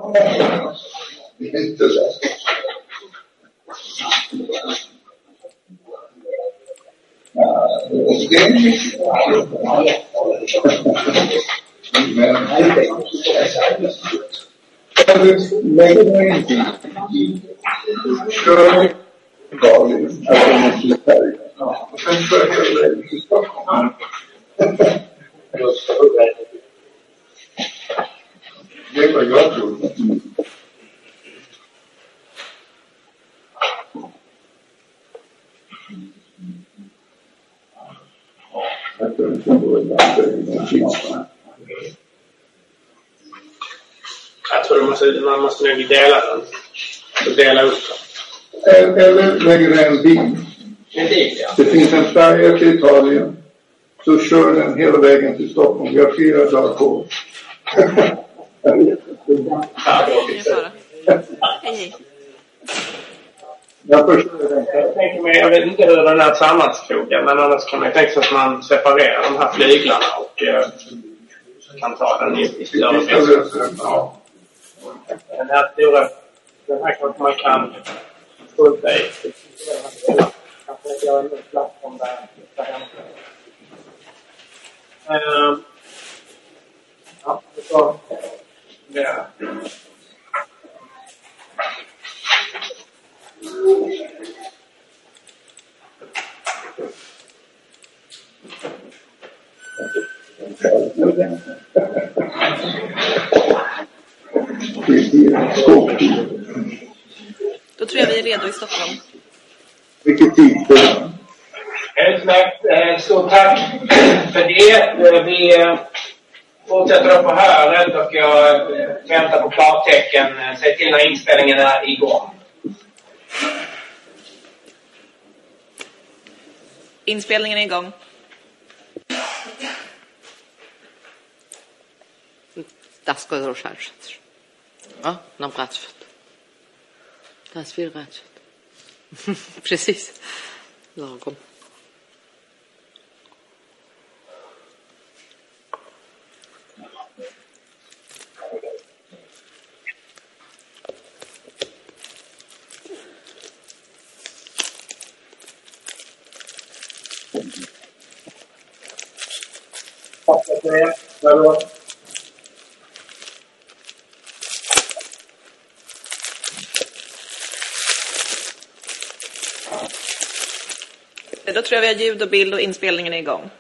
Inte det. Men lägger mig inte kör galet att jag måste färga. Och sen börjar jag lägga i Stockholm. Det var jag trodde. Jag tror man måste nog dela den. Så dela upp den. Eller lägger en bil. En bil, ja. Det finns en färja till Italien. Så kör den hela vägen till Stockholm. Vi har 4 dagar på. Hej. Jag tänker mig, jag vet inte hur den här sammanskrogar, men annars kan man tänka sig att man separerar de här flyglarna och kan ta den i större bild. Ja. Den här kanske man kan strunta i. Kanske göra en plats om där hemma. Ja, så det. Då tror jag vi är redo i Stockholm. Vilket tid? Stort tack för det. Vi fortsätter upp på höret och jag väntar på klartecken. Säg till när inspelningen är igång. Inspelningen är igång. Das går då självt. Ja, nam rätt. Das vill rätt. Precis. Lagom. Då tror jag vi har ljud och bild och inspelningen är igång.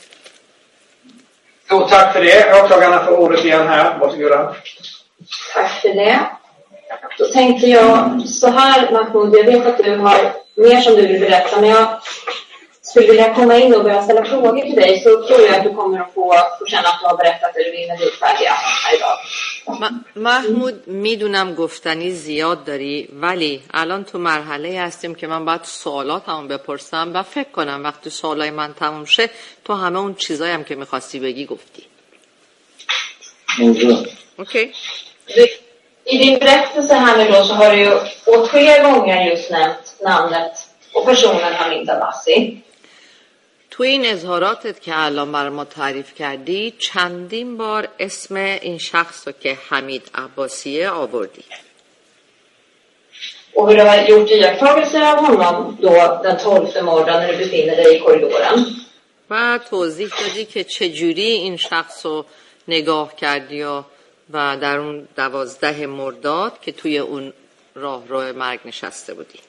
Stort tack för det. Åklagarna får ordet igen här. Varsågoda. Tack för det. Då tänkte jag så här, Mahmoud, jag vet att du har mer som du vill berätta, men jag skulle vilja komma in och börja ställa frågor till dig, så tror jag att du kommer att få känna att du har berättat det du vill när du är färdiga här idag. محمود میدونم گفتنی زیاد داری، ولی الان تو مرحله هستیم که من باید سوالاتمو بپرسم و فکر کنم وقتی سوالای من تموم شه تو همه اون چیزایی هم که می‌خواستی بگی گفتی. Okej. I din berättelse här nu då så har du ju åtskilliga gånger just nämnt namnet och personen Hamid Abbasi. تو این اظهاراتت که الان برای ما تعریف کردی چندین بار اسم این شخص رو که حمید عباسیه آوردی. Och hur du har gjort iakttagelser av honom då den 12 morgonen när du befinner dig i korridoren. و توضیح دادی که چجوری این شخص رو نگاه کردی و در اون 12 مرداد که توی اون راهرو مرگ نشسته بودی.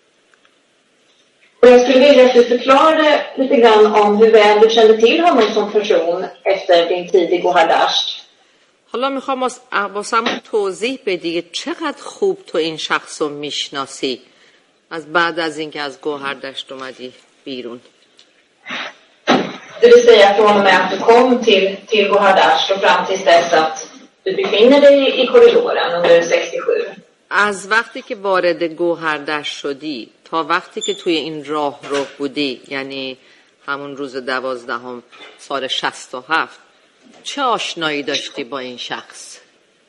Och jag skulle vilja att du förklarade lite grann om hur väl du kände till honom som person efter din tid i Gohardasht. حالا میخوام واسمون توضیح بدی چقدر خوب تو این شخص رو میشناسی از بعد از اینکه از گوهردشت اومدی بیرون. Det vill säga från och med att du kom till Gohardasht och fram tills dess att du befinner dig i korridoren under 67. از وقتی که وارد گوهردشت شدی تا وقتی که توی این راه رو بودی، یعنی همون روز 12 سال 67، چه آشنایی داشتی با این شخص؟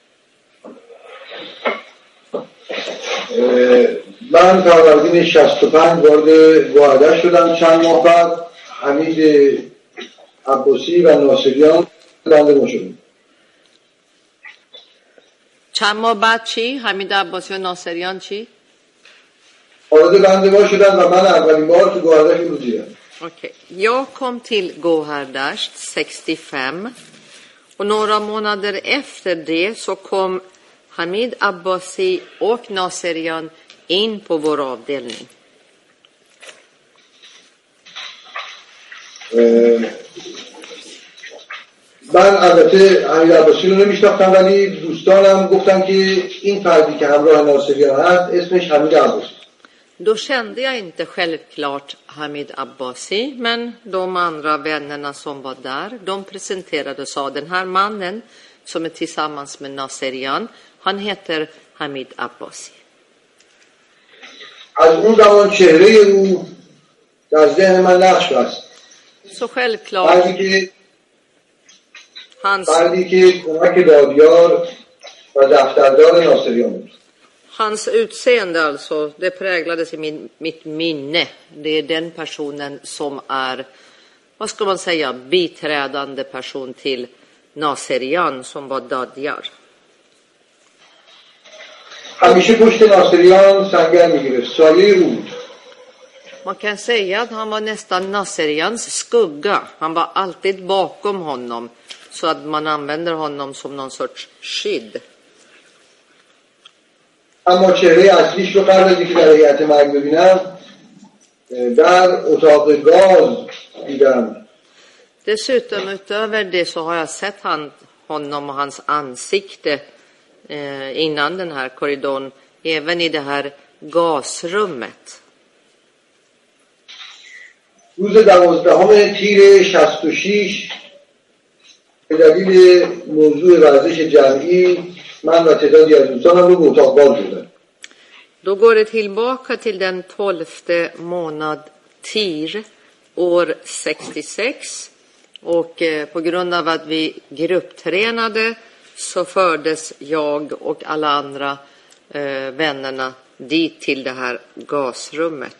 من فروردین 65 وارد گوهردشت شدم. چند ماه بعد حمید عباسی و ناصریان بنده ما شدیم. چند ماه بعد چی؟ حمید عباسی و ناصریان چی؟ وارد بندگاه شدن و من اولین بار تو گوهردشت رو دیدم. Okej. Jag kom till Gohardasht 65 och några månader efter det så kom Hamid Abbasi och Naserian in på vår avdelning. من البته حمید عباسی رو نمیشناختم ولی دوستانم گفتن که این فردی که همراه ناصریان هست اسمش حمید عباسی. Då kände jag inte självklart Hamid Abbasi, men de andra vännerna som var där, de presenterade och sa den här mannen som är tillsammans med Naserian, han heter Hamid Abbasi. از اون زمان چهره او در ذهن من نقش بست. Så självklart فردی که کمک دادیار و دفتردار ناصریان بود. Hans utseende alltså, det präglades i mitt minne. Det är den personen som är, vad ska man säga, biträdande person till Naserian som var dadjar. همیشه پشت ناصریان سنگر میگرفت. سایه او بود. Man kan säga att han var nästan Naserians skugga. Han var alltid bakom honom så att man använder honom som någon sorts skydd. اما چهره اصلیش رو قبل از اینکه در هیئت مرگ ببینم در اتاق گاز دیدم. Dessutom utöver det så har jag sett honom och hans ansikte innan den här korridoren även i det här gasrummet. روز 12 تیر 66 به دلیل موضوع ورزش جمعی من و تعدادی از دوستانم رو به اتاق باز بودن. Då går det tillbaka till den 12 månad TIR år 66 och på grund av att vi grupptränade så fördes jag och alla andra vännerna dit till det här gasrummet.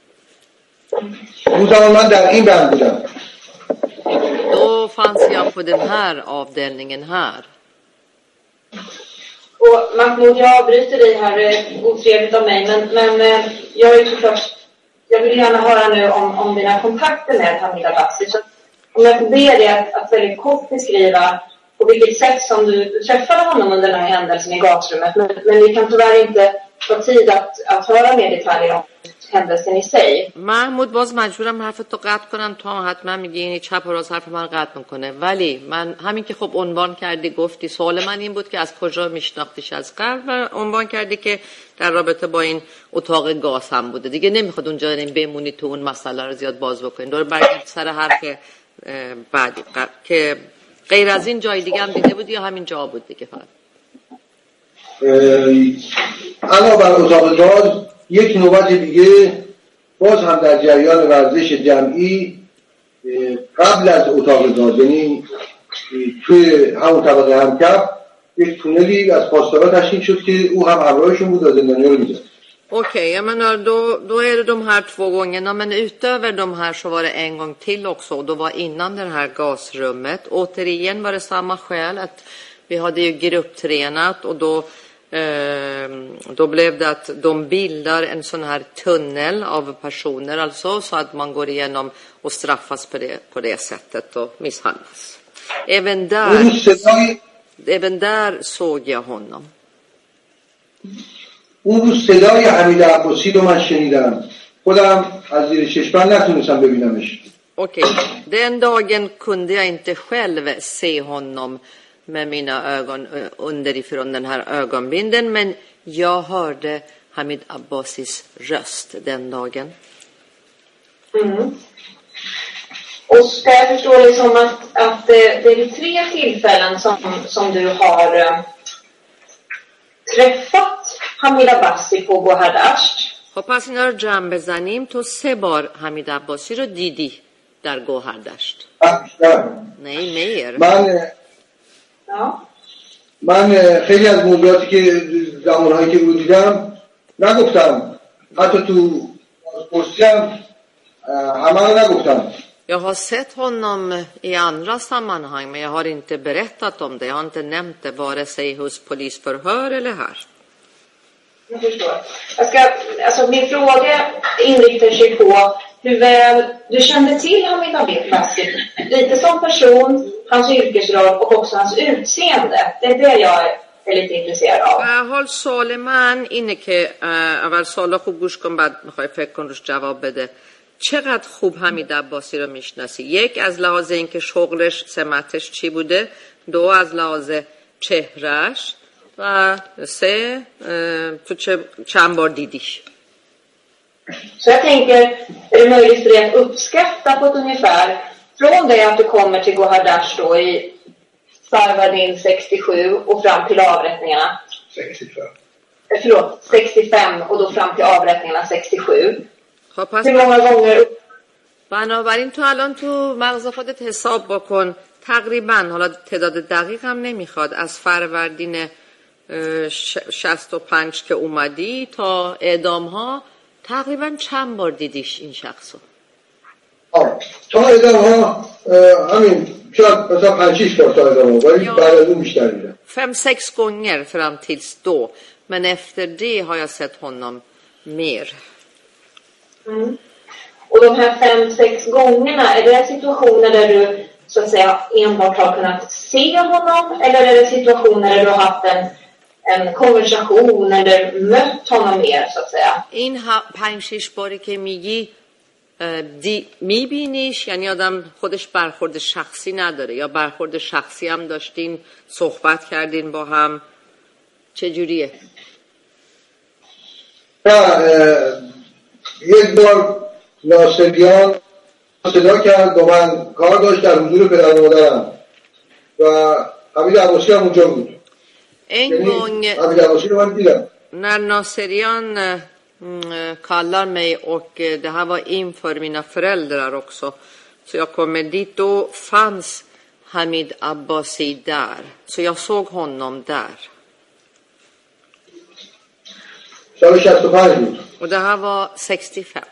اون زمان من در این بند بودم. Då fanns jag på den här avdelningen här. Och Mahmoud, jag avbryter dig här, otrevligt av mig, men jag är såklart, jag vill gärna höra nu om dina kontakter med Hamid Abbasi. Så om jag får be dig att väldigt kort beskriva på vilket sätt som du träffade honom under den här händelsen i gasrummet. Men vi kan tyvärr inte få tid att höra mer detaljer om händelsen i sig. محمود باز مجبورم حرفتو قطع کنم تو حتما میگی این چپ و راست حرف من قطع میکنه ولی من همین که خب عنوان کردی گفتی سوال من این بود که از کجا میشناختیش از قبل و عنوان کردی که در رابطه با این اتاق گاز هم بوده دیگه نمیخواد اونجا بمونی تو اون مسئله رو زیاد باز بکنین دور برگرد سر حرف بعدی که غیر از این جای دیگه هم دیده بودی یا همین جا بود دیگه فقط علاوه بر اتاق گاز یک نوبت دیگه باز هم در جریان ورزش جمعی قبل از اتاق گاز یعنی توی همون طبقه همکف یک تونلی از پاسدارا تشکیل شد که او هم همراهشون بود و زندانیا رو می‌زد. Okej, jag menar då är det de här 2 gångerna men utöver de här så var det en gång till också och då var innan det här gasrummet. Återigen var det samma skäl att vi hade ju grupptränat och då blev det att de bildar en sån här tunnel av personer alltså så att man går igenom och straffas på det sättet och misshandlas. Även där såg jag honom. اون روز صدای حمید عباسی رو من شنیدم خودم از زیر چشمم نتونستم ببینمش. Okej, den dagen kunde jag inte själv se honom med mina ögon underifrån den här ögonbinden men jag hörde Hamid Abbasis röst den dagen. Mm. Och ska jag förstå det som att det är 3 tillfällen som du har träffat Hamid Abbasi på Gohardasht. خب پس اینا رو جمع بزنیم تو 3 بار حمید عباسی رو دیدی در گوهردشت. نه من خیلی از موضوعاتی که زمانهایی که رو دیدم نگفتم حتی تو پرسی هم همه رو نگفتم Jag har sett honom i andra sammanhang, men jag har inte berättat om det. Jag har inte nämnt det vare sig hos polisförhör eller här. Jag förstår. Alltså min fråga inriktar sig på hur väl du kände till Hamid Abbasi. Lite som person, hans yrkesroll och också hans utseende. Det är det jag är lite intresserad av. حال سوال من اینه که اول سوالا خوب گوش کن، بعد میخوای فکر کن روش جواب بده. چقدر خوب حمید عباسی رو میشناسی؟ یک، از لحاظ اینکه شغلش سمتش چی بوده، دو از لحاظ چهرهش و سه تو چند بار دیدیش. Så jag tänker, är det möjligt för dig att uppskatta på ett ungefär från det att du kommer till Gohardasht då i Farvardin 67 och fram till avrättningarna 65 och då fram till avrättningarna 67. Hur många gånger بنابراین تو الان تو مغز خودت حساب بکن، تقریبا، حالا تعداد دقیق هم نمیخواد، از فروردین 65 که اومدی تا اعدام ها تقریبا چند بار دیدیش این شخصو؟ تا اعدام ها همین شاید مثلا 5-6 بار تا اعدام ها، ولی بعد از اون بیشتر دیدم. 5-6 gånger fram tills då, men efter det har jag sett honom mer. Och de här 5-6 gångerna, är det situationer där du så att säga enbart har kunnat se honom, eller är det situationer där du har haft en konversation eller mött honom mer så att säga? این 5-6 باری که میگی میبینیش، یعنی آدم خودش برخورد شخصی نداره یا برخورد شخصی هم داشتین، صحبت کردین با هم، چجوریه؟ یک بار ناصریان صدا کرد با من، کار داشت در حضور پدر مادرم و حمید عباسی هم اونجا بود. En gång حمید عباسی رو من دیدم. när Naserian kallar mig, och det här var inför mina föräldrar också, så jag kommer dit, då fanns Hamid Abbasi där, så jag såg honom där. سال 65 بود. Och det här var 65.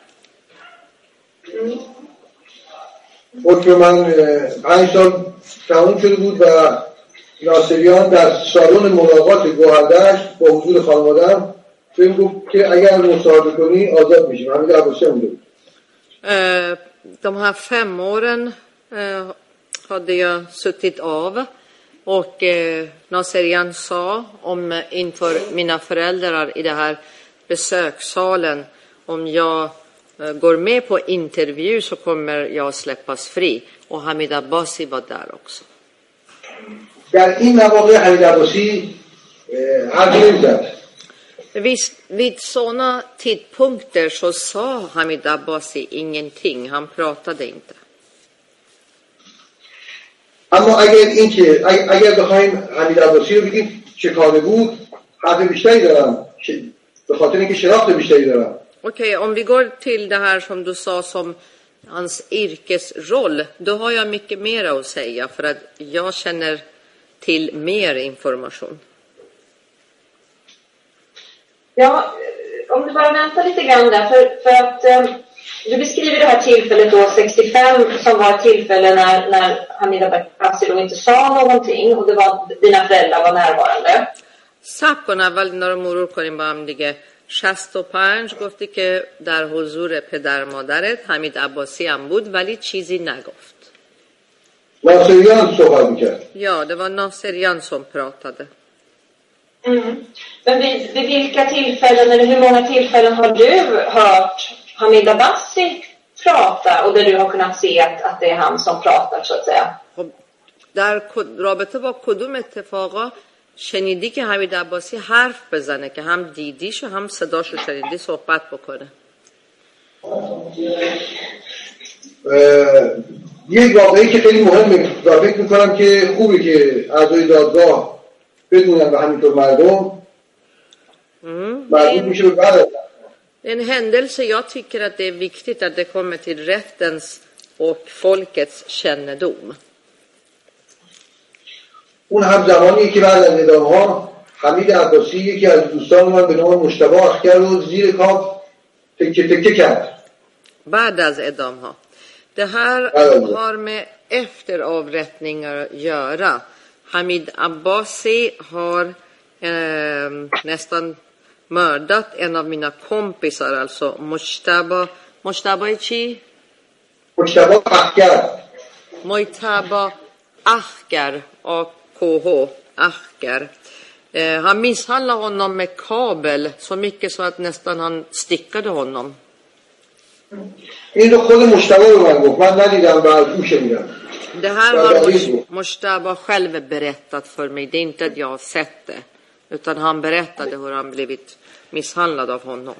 حکم من 5 سال تموم شده بود و ناصریان در سالن ملاقات گوهردشت با حضور خانواده‌ام بهم گفت که اگر مصاحبه کنی آزاد میشیم. حمید عباسی هم بود. De här 5 åren hade jag suttit av, och Naserian sa om inför mina föräldrar i det här besökssalen, om jag går med på intervju så kommer jag släppas fri, och Hamid Abbasi var där också. در این مواقع حمید عباسی حرفی نمی‌زد. Vid sådana tidpunkter så sa Hamid Abbasi ingenting, han pratade inte. اما اگر بخوایم حمید عباسی رو بگیم چه کاره بود، حرف بیشتری دارم، به خاطر اینکه شناخت بیشتری دارم. Okej, om vi går till det här som du sa som hans yrkesroll, då har jag mycket mer att säga för att jag känner till mer information. Ja, om du bara väntar lite grann där, för att du beskriver det här tillfället då 65 som var ett tillfälle när Hamid Abbasi då inte sa någonting och det var dina föräldrar var närvarande. صبر کن، اول اینا رو مرور کنیم با هم دیگه. 65 گفتی که در حضور پدر مادرت حمید عباسی هم بود ولی چیزی نگفت. ناصریان صحبت میکرد. Ja, det var Naserian som pratade. Men vid vilka tillfällen, eller hur många tillfällen har du hört Hamid Abbasi prata och där du har kunnat se att det är han som pratar så att säga? در رابطه با کدوم اتفاقا شنیدی که حمید عباسی حرف بزنه، که هم دیدیش و هم صداشو شنیدی صحبت بکنه؟ یک واقعی که خیلی مهمه و فکر میکنم که خوبه که اعضای دادگاه بدونن و همینطور مردم میشه به بعد. En händelse jag tycker att det är viktigt att det kommer till rättens och folkets kännedom. اون هم زمانیه که بعد از اعدام‌ها حمید عباسی یکی از دوستان من به نام مجتبی اخگر رو زیر کاف تکه تکه کرد. بعد از اعدام‌ها. Det Det här har med efteravrättningar att göra. Hamid Abbasi har nästan mördat en av mina kompisar, alltså Mojtaba chi? Mojtaba Akhgar, AKH, Akhgar. Han misshandlade honom med kabel så mycket så att nästan han stickade honom. Det här har Mojtaba själv berättat för mig. Det är inte att jag har sett det, utan han berättade hur han blivit misshandlad av honom.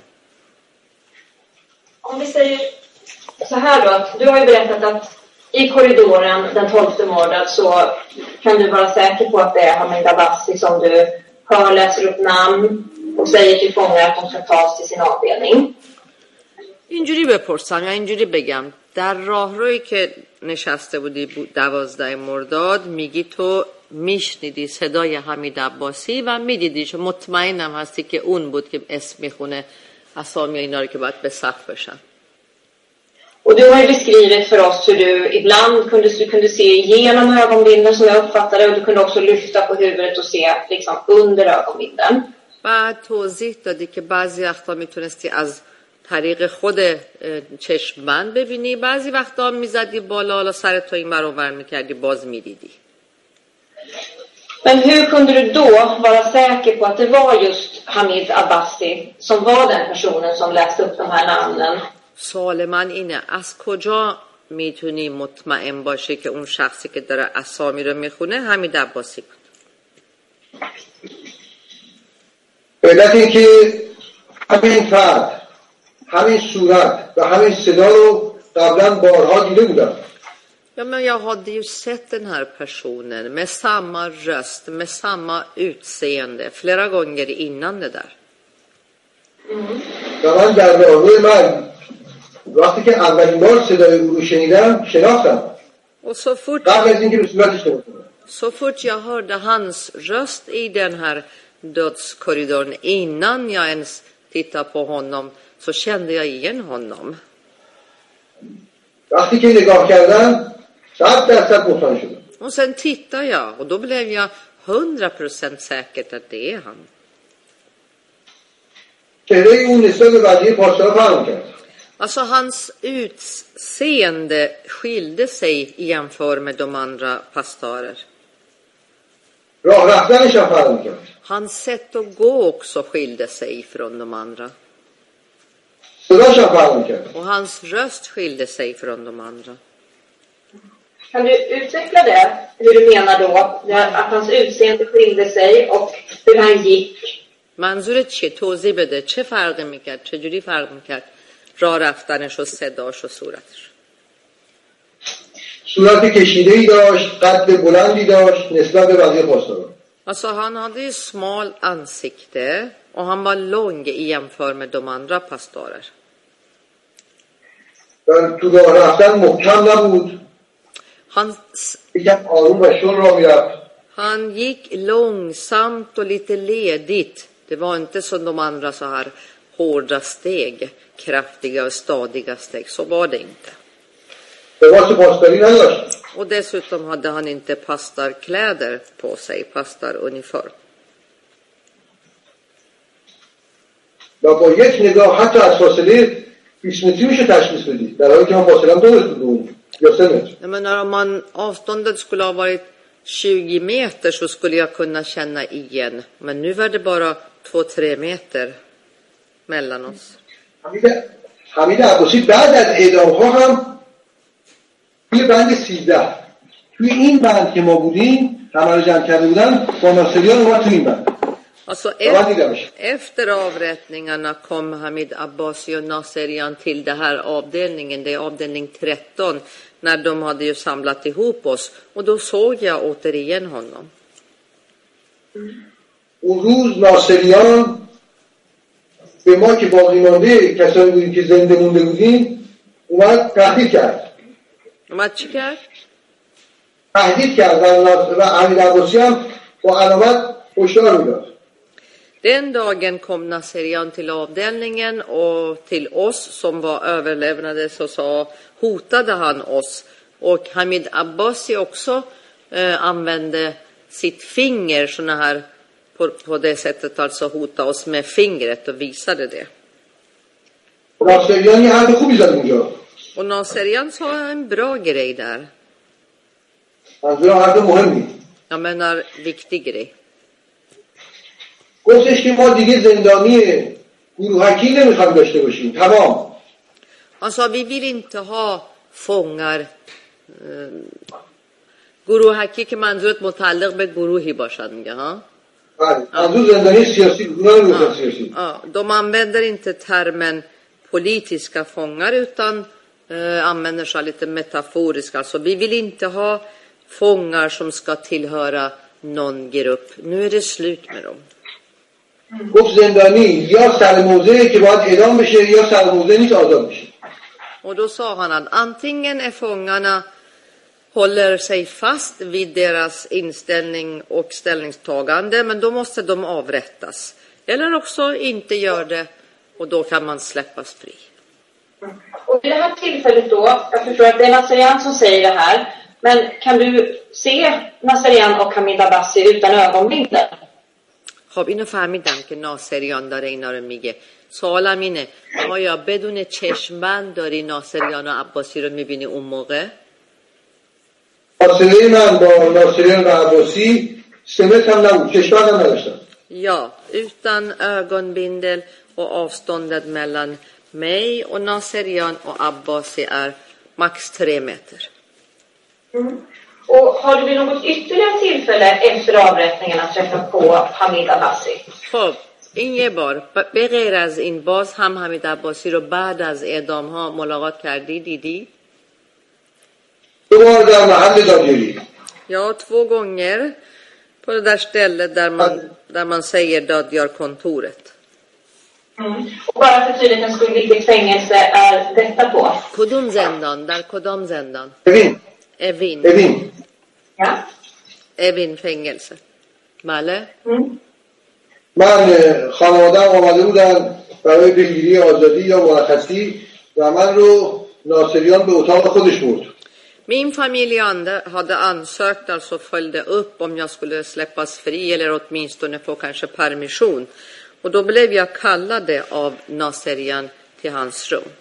Om vi säger så här då, att du har ju berättat att i korridoren den 12:e mordet så kan du vara säker på att det är Hamid Abbasi som du hör läser upp namn och säger till fångar att de ska tas till sin avdelning. اینجوری بپرسم یا اینجوری بگم در راهرویی که نشسته بودی 12 مرداد میگی تو میشنیدی صدای حمید عباسی و میدیدی چون مطمئنم هستی که اون بود که اسم میخونه اسامی اینا رو که باید به صف بشن. Och du har ju beskrivit för oss hur du ibland kunde se igenom ögonbindeln som jag uppfattade, och du kunde också lyfta på huvudet och se liksom under ögonbindeln. بعد توضیح دادی که بعضی وقتا میتونستی از طریق خود چشمبند ببینی، بعضی وقتا میزدی بالا، حالا سرت این ور اون ور میکردی باز میدیدی. Men hur kunde du då vara säker på att det var just Hamid Abbasi som var den personen som läste upp de här namnen? سوال من اینه از کجا میتونی مطمئن باشی که اون شخصی که داره اسامی رو میخونه حمید عباسی بود؟ علت این که همین فرد، همین صورت و همین صدا رو قبلا بارها دیده بودم. Ja, men jag hade ju sett den här personen med samma röst, med samma utseende flera gånger innan det där. و من در راهروی من وقتی که اولین بار صدای او رو شنیدم شناختم. Och så fort jag hörde hans röst i den här dödskorridoren, innan jag ens tittade på honom, så kände jag igen honom. وقتی که نگاه کردم 100% مطمئن شدم. Och sen tittade jag och då blev jag 100% säkert att det är han. چهره اون نسبت به بقیه پاسدارا فرق کرد. Alltså hans utseende skilde sig i jämför med de andra pastorer. راه رفتنش هم فرق کرد. Hans sätt att gå också skilde sig från de andra. صداش هم فرق کرد. Och hans röst skilde sig från de andra. Kan du utveckla det? Hur du menar då att hans utseende skilde sig och hur han gick? منظورت چیه؟ توضیح بده. چه فرقی میکرد؟ چجوری فرق میکرد؟ راه رفتنش و صداش و صورتش. صورت کشیده‌ای داشت، قد بلندی داشت نسبت به بقیه پاسدارا. Alltså han hade ju smal ansikte och han var lång i jämför med de andra pastorer. تو راه رفتن محکم نبود. یکم آروم و شل راه میرفت. Han gick långsamt och lite ledigt. Det var inte som de andra så här hårda steg, kraftiga och stadiga steg. Så var det inte. Och dessutom hade han inte pastarkläder på sig, pastaruniform. و با یک نگاه حتی از فاصله 20 متری میشه تشخیص بدید در حالی که من فاصله‌ام 2 متر بود یا 3 متر. Jag menar om man avståndet skulle ha varit 20 meter så skulle jag kunna känna igen. Men nu var det bara 2-3 meter mellan oss. حمید عباسی بعد از اعدام‌ها هم توی بند 13 توی این بند که ما بودیم همه رو جمع کرده بودن با ناصریان اومد توی این بند. Alltså efter avrättningarna kom Hamid Abbasi och Naserian till det här avdelningen, det är avdelning 13, när de hade ju samlat ihop oss. Och då såg jag återigen honom. اون روز ناصریان به ما که باقی مانده کسانی بودیم که زنده مونده بودیم اومد تهدید کرد. اومد چی کرد؟ تهدید کرد و حمید عباسی هم با علامت هشدار میداد. Den dagen kom Naserian till avdelningen och till oss som var överlevnade så hotade han oss. Och Hamid Abbasi också använde sitt finger såna här på det sättet, alltså hota oss med fingret och visade det. Och Naserian sa en bra grej där. Jag menar viktig grej. گفتش که ما دیگه زندانی گروهکی نمیخوام داشته باشیم تمام. Han sa vi vill inte ha fångar گروهکی که منظورت متعلق به گروهی باشد میگه ها. منظور زندانی سیاسی گروه سیاسی. De använder inte termen politiska fångar utan använder sig lite metaforiskt. Alltså vi vill inte ha fångar som ska tillhöra någon grupp. Nu är det slut med dem. گفت زندانی یا سرموزه که باید اعدام بشه یا سرموزه نیست آزاد بشه. Och då sa han att antingen är fångarna håller sig fast vid deras inställning och ställningstagande, men då måste de avrättas. Eller också inte gör det och då kan man släppas fri. Och i det här tillfället då, jag förstår att det är Naserian som säger det här, men kan du se Naserian och Hamid Abbasi utan ögonbindel؟ خب اینو فهمیدم که ناصریان داره اینا رو میگه. سوالم اینه آیا بدون چشمبند داری ناصریان و عباسی رو میبینی اون موقع؟ فاصله من با ناصریان و عباسی 3 متر هم نبود، چشمبند هم نداشتم. Ja, utan ögonbindel och avståndet mellan mig och Naserian och Abbasi är max 3 meter. Och har du vid något ytterligare tillfälle efter avrättningarna träffat på Hamid Abbasi؟ خب این یه بار به غیر از این باز هم حمید عباسی رو بعد از اعدام ها ملاقات کردی دیدی؟ 2 بار در محل دادگیری. Ja, 2 gånger på det där stället där man säger Dadjar-kontoret. Och bara för tydlighetens skull, vilket fängelse är detta på؟ کدوم زندان؟ در کدام زندان؟ اوین. Ja. اوین fängelse. بله؟ من خانواده‌ام آمده بودن برای پیگیری آزادی یا مرخصی و من رو ناصریان به اتاق خودش برد. Min familj hade ansökt, alltså följde upp om jag skulle släppas fri eller åtminstone få kanske permission. Och då blev jag kallade av Naserian till hans rum.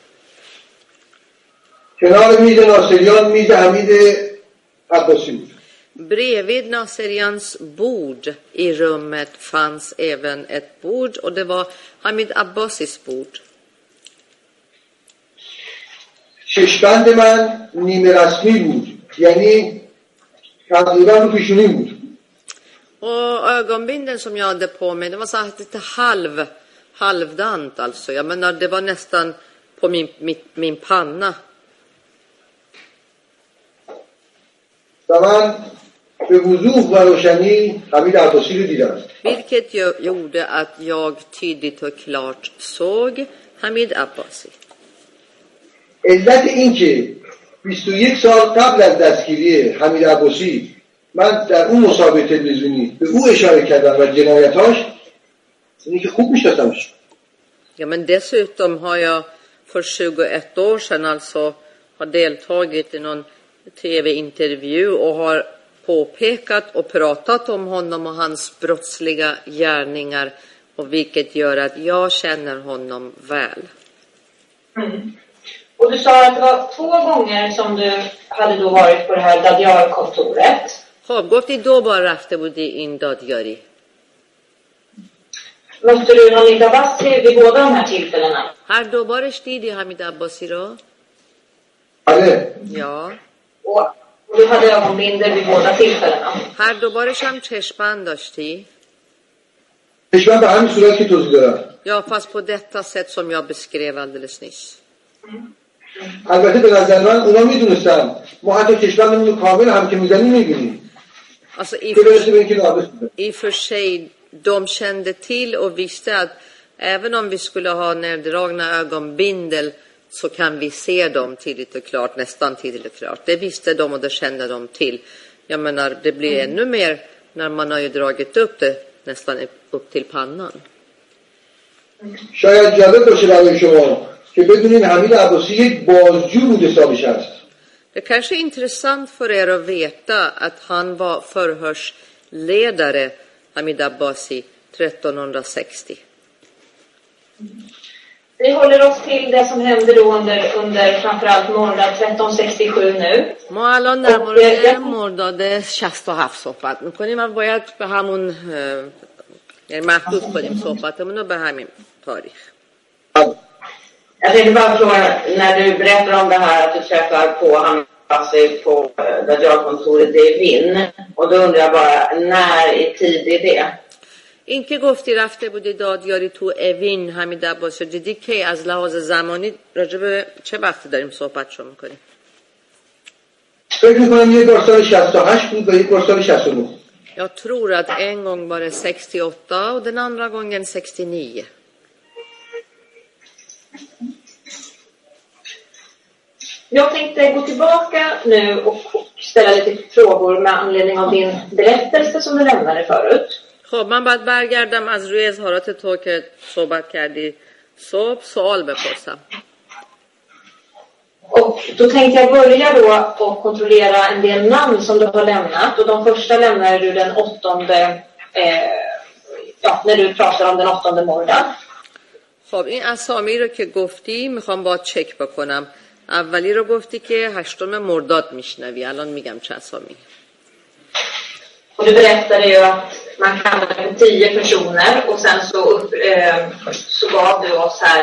کنار میز ناصریان میز حمید عباسی بود. Bredvid Naserians bord i rummet fanns även ett bord och det var Hamid Abbasis bord. چشمبند من نیمه رسمی بود، یعنی تقریبا رو پیشونی بود. Och ögonbinden som jag hade på mig, det var så här lite halvdant alltså. Jag menar, det var nästan på min panna. و من به وضوح و روشنی حمید عباسی رو دیدم. Vilket gjorde att jag tydligt och klart såg Hamid Abbasi. علت این که 21 سال قبل از دستگیری حمید عباسی من در اون مسابقه تلویزیونی به او اشاره کردم و جنایتاش اینه که خوب میشناسمش. Ja, men dessutom har jag för 21 år sedan alltså har deltagit i någon tv-intervju och har påpekat och pratat om honom och hans brottsliga gärningar, och vilket gör att jag känner honom väl. Och du sa att det var 2 gånger som du hade då varit på det här Dadjar-kontoret. خب گفتی 2 بار رفته بودی این دادیاری. Mötte du Hamid Abbasi vid båda de här tillfällena؟ هر 2 بارش دیدی حمید عباسی رو؟ بله. Ja. Och du hade ögonbindel vid båda tillfällena؟ هر 2 بارش هم چشمبند داشتی؟ چشمبند به همین صورت که توضیح دادم. Ja, fast på detta sätt som jag beskrev alldeles nyss. البته به نظر من اونا میدونستن ما حتی چشمبندمون رو کامل هم که میزنیم میبینیم. Alltså i för sig, de kände till och visste att även om vi skulle ha neddragna ögonbindel så kan vi se dem tydligt och klart, nästan tydligt och klart. Det visste de och det kände de till. Jag menar, det blir ännu mer när man har ju dragit upp det nästan upp till pannan. شاید جالب باشه برای شما که بدونین حمید عباسی یک بازجو بوده سال 60. Det kanske är intressant för er att veta att han var förhörsledare, Hamid Abbasi, 1360. Vi håller oss till det som hände då under framförallt Mordad 1367 nu. ما الان در مورد مرداد 67 صحبت میکنیم و باید به همون یعنی محدود کنیم صحبتمون رو به همین تاریخ. Jag tänkte bara fråga, när du berättar om det här att du träffar på Hamid Abbasi på radialkontoret i Wien, och då undrar jag bara, när i tid är det? این که گفتی رفته بودی دادیاری تو اوین حمید عباسی دیدی که از لحاظ زمانی راجع به چه وقتی داریم صحبتشو میکنیم؟ فکر میکنم یک بار سال 68 بود و یک بار سال 69. Jag tror att en gång var det 68 och den andra gången 69. Jag tänkte gå tillbaka nu och ställa lite frågor med anledning av din berättelse som du lämnade förut. خب من باید برگردم از روی اظهارات تو که صحبت کردی صبح سوال بپرسم. Och då tänkte jag börja då och kontrollera en del namn som du har lämnat. Och de första lämnade du den 8:e, när du pratar om den 8:e Mordad. خب این اسامی رو که گفتی میخوام باید چک بکنم. اولی رو گفتی که 8 مرداد میشنوی. الان میگم چه اسامی. Och du berättade ju att man kallade 10 personer och sen så gav du oss här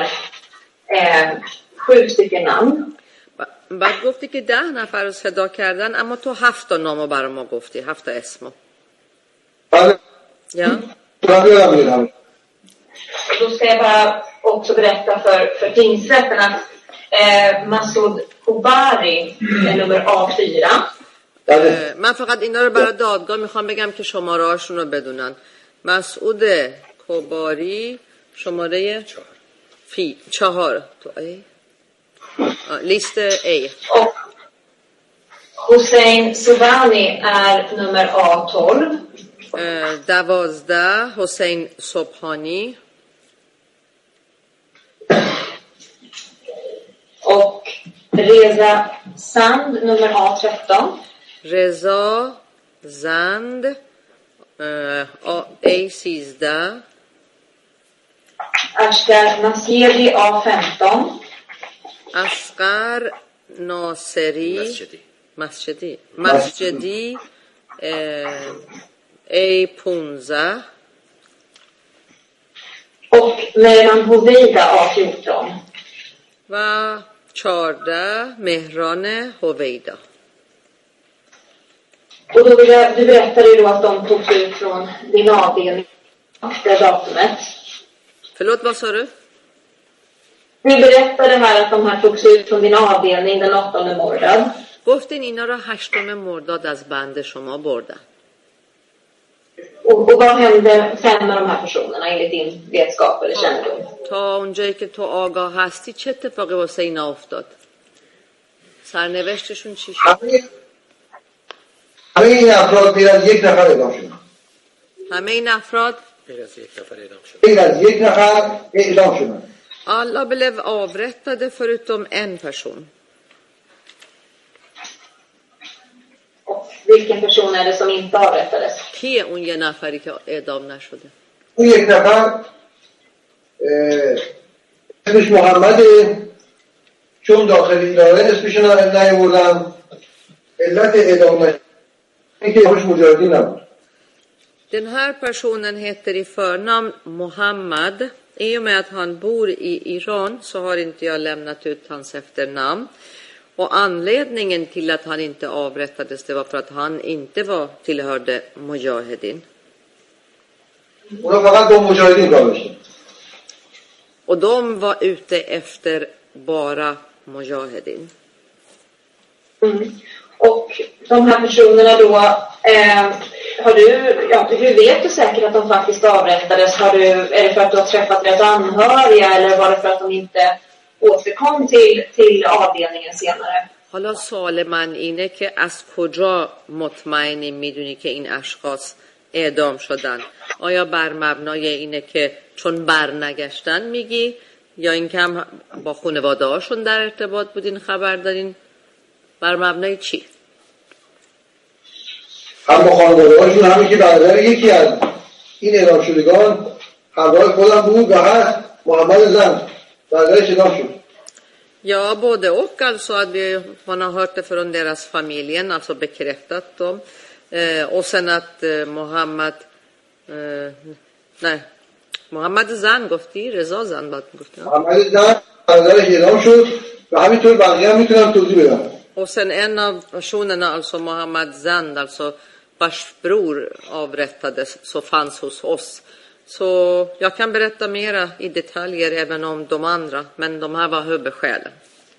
7 stycken namn. بعد گفتی که 10 نفر رو صدا کردن اما تو 7 تا نامو برای ما گفتی 7 تا اسمو. Ja. Och då ska jag bara också berätta för tingsrätten att Masoud Kobari är nummer A4. من فقط اینا رو برای دادگاه میخوام بگم که شماره هاشون رو بدونن. مسعود کباری شماره 4 تو ای لیست ای. Och Hussein Sobhani är nummer A12. 12 حسین صبحانی. Och Reza Sand nummer A13. رضا زند A13. Ashkar Nasiri A15. اسقر ناصری مسجدی A15. Och Mehran Hovida A14. و 14 مهران هویدا. Och då du berättade ju då att de togs ut från din avdelning det datumet. Förlåt, vad sa du? Du berättade här att de här togs ut från din avdelning den 8:e Mordad. گفتین اینا رو 8 مرداد از بند شما بردن. Och vad hände sen med de här personerna enligt din vetskap eller kännedom? تا اونجایی که تو آگاه هستی چه اتفاقی واسه اینا افتاد؟ سرنوشتشون چی شد؟ همه این افراد غیر از یک نفر اعدام شدن. همه این افراد غیر از یک نفر اعدام شدن. alla blev avrättade förutom en person. Och vilken person är det som inte avrättades? کیه اون یه نفری که اعدام نشده؟ اون یک نفر اسمش محمده، چون داخل ایران اسمش نیاوردم، علت اعدام اینکه خوش مجاهدین نبود. Den här personen heter i förnamn Mohammed. I och med att han bor i Iran så har inte jag lämnat ut hans efternamn. Och anledningen till att han inte avrättades det var för att han inte tillhörde Mujahedin. اونا فقط با مجاهدین کار داشتن. Och de var ute efter bara Mujahedin. Och de här personerna då, hur vet du säkert att de faktiskt avrättades? Är det för att du har träffat deras anhöriga eller var det för att de inte återkom till avdelningen senare? حالا سوال من اینه که از کجا مطمئنی میدونی که این اشخاص اعدام شدن. آیا بر مبنای اینه که چون برنگشتن میگی یا اینکه هم با خانواده هاشون در ارتباط بودین خبر دارین؟ بر مبنای چی؟ هم با خانواده هاشون، همین که برادر یکی از این اعدام شدگان همراه خودم بود و هست محمد زن برادرش اعدام شد. Ja, både och. Alltså att man har hört det från deras familjen, alltså bekräftat dem. Och sen att Mohammed Zan گفتی؟ رضا زن باید گفتی؟ محمد زن برادرش اعدام شد و همینطور بقیه هم میتونم توضیح بدم. Och sen en av personerna, alltså Mohammed Zan, alltså vars bror avrättades, så fanns hos oss. Så jag kan berätta mera i detaljer även om de andra, men de här var huvudskälen.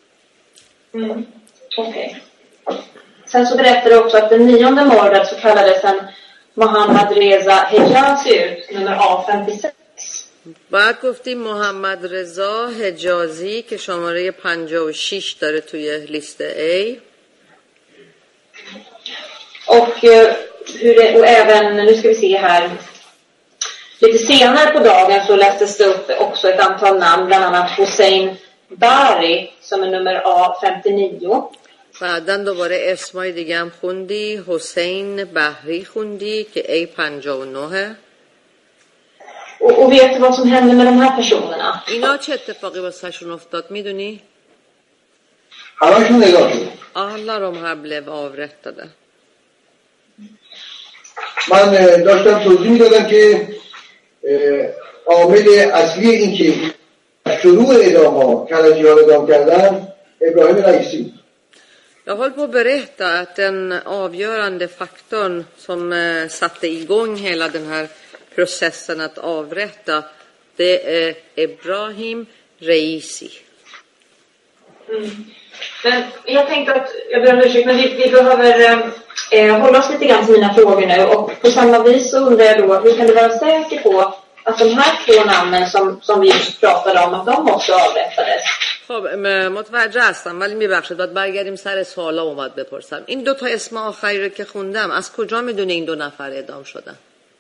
Okej. Sen så berättar du också att den 9:e mordet så kallades en Mohammad Reza Hejazi ut, nummer A56. بعد گفتیم محمد رضا حجازی که شماره 56 داره توی لیست A. Och även, nu ska vi se här, lite senare på dagen så lästes det upp också ett antal namn, bland annat Hossein Bari som är nummer A59. بعدن دوباره اسمای دیگه هم خوندی. حسین بحری خوندی که A59. Och vet du vad som hände med de här personerna? اینا چه اتفاقی واسهشون افتاد میدونی؟ همشون اعدام شد. Alla de här blev avrättade. من داشتم توضیح میدادم که عامل اصلی این که شروع اعدام ها کرجی ها اعدام کردن ابراهیم رئیسی. Jag håller på att berätta att den avgörande faktorn som satte igång hela den här processen att avrätta, det är Ibrahim Reisi. Men jag tänkte att, jag ber om ursäkt, men vi behöver hålla oss lite grann till mina frågor nu. Och på samma vis så undrar jag då, hur kan du vara säker på att de här två namnen som vi just pratade om, att de också avrättades? خب متوجه هستم ولی میبخشید باید برگردیم سر سوالا اومد بپرسم. این دو تا اسم آخری رو که خوندم از کجا میدونه این دو نفر اعدام شدن؟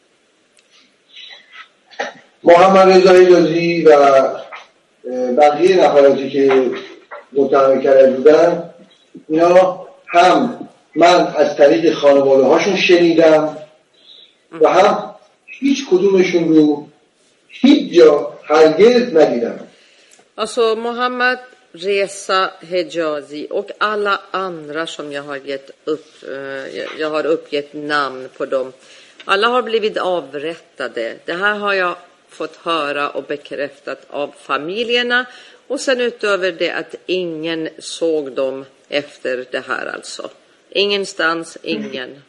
محمد رضا حجازی و بقیه نفراتی که متهم کرده بودن، اینا هم من از طریق خانواده هاشون شنیدم و هم هیچ کدومشون رو هیچ جا هرگز ندیدم. Alltså Mohammed Reza Hejazi och alla andra som jag har uppgett namn på dem. Alla har blivit avrättade. Det här har jag fått höra och bekräftat av familjerna. Och sen utöver det att ingen såg dem efter det här alltså. Ingenstans, ingen.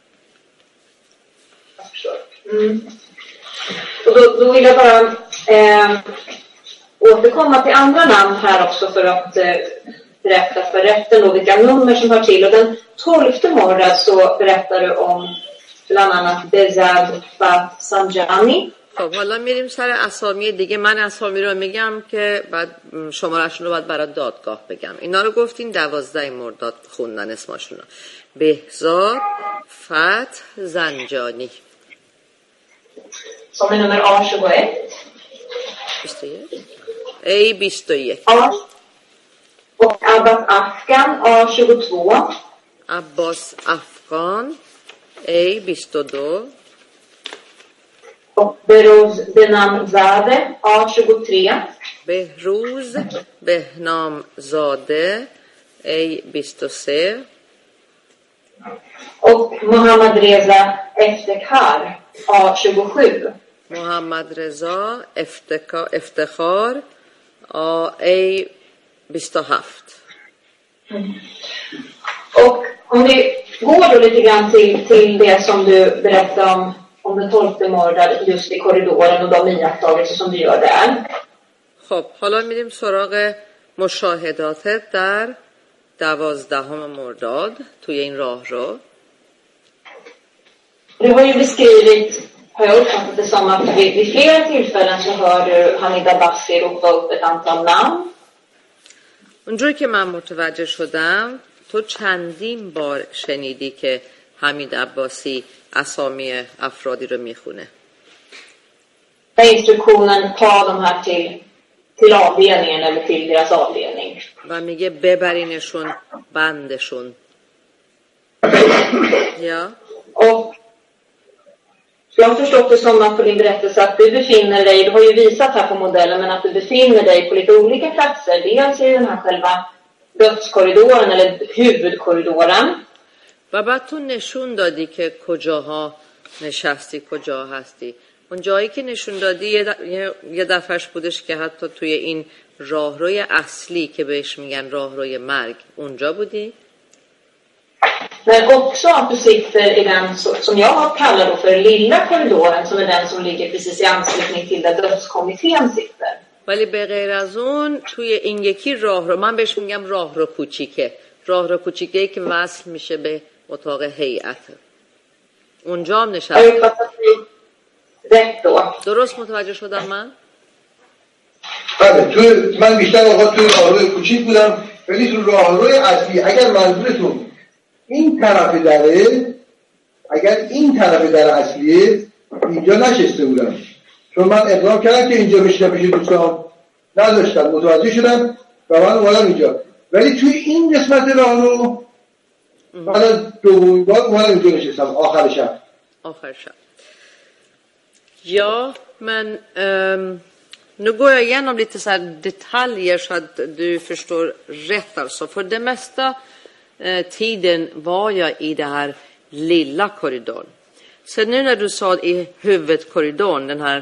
Och då vill jag bara återkomma till andra namn här också för att berätta för rätten då vilka nummer som hör till. Och den 12:e mordet så berättar du om bland annat Bezad Fat Sanjani. خب حالا میریم سر اسامی دیگه. من اسامی رو میگم که بعد شمارهشون رو باید برای دادگاه بگم. اینا رو گفتین 12 مرداد خوندن اسمشون رو. بهزاد فت زنجانی Som är nummer A21. A21. Ja. Och Abbas Afghan A22. Abbas Afghan A22. Och Berouz Benamzadeh A23. Berouz Benamzadeh A23. Och Mohammad Reza Eftekhar A27. Mohammad Reza Eftekhar A27. Och om vi går då lite grann till det som du berättade om den 12:e mordet just i korridoren och de iakttagelser som du gör där. خب حالا میریم سراغ مشاهداتت در 12 مرداد توی این راه رو. Du har ju beskrivit, har jag uppfattat det som, att vid flera tillfällen så hör du Hamid Abbasi ropa upp ett antal namn. اونجوری که من متوجه شدم تو چندین بار شنیدی که حمید عباسی اسامی افرادی رو میخونه. Instruktionen ta de här till avdelningen eller till deras avdelning. و میگه ببرینشون بندشون. Ja. Och jag har förstått det som på din berättelse att du befinner dig, du har ju visat här på modellen, men att du befinner dig på lite olika platser. Dels i den här själva dödskorridoren eller huvudkorridoren. و بعد تو نشون دادی که کجاها نشستی کجا هستی. اون جایی که نشون دادی یه دفعش بودش که حتی توی این راهروی اصلی که بهش میگن راهروی مرگ اونجا بودی؟ Men också att du sitter i den som jag kallar då för lilla korridoren, som är den som ligger precis i anslutning till där dödskommittén sitter. ولی به غیر از اون توی این یکی راهرو، من بهش میگم راهرو کوچیکه، راهرو کوچیکه که وصل میشه به اتاق هیئت. اونجا هم نشست. درست متوجه شدم من؟ بله، من بیشتر آقا توی راهروی کوچیک بودم، ولی تو راهروی اصلی اگر منظورتون این طرف دره، اگر این طرف در اصلیه اینجا نشسته بودم، چون من اقدام کردم که اینجا بشینم پیش دوستان، نداشتم، متوجه شدم و من اومدم اینجا. ولی توی این قسمت راهرو من دومین بار اومدم اینجا نشستم آخر شب. Ja, men nu går jag igenom lite så här detaljer så att du förstår rätt alltså. För det mesta tiden var jag i det här lilla korridoren. Sen nu när du sa i huvudkorridoren, den här,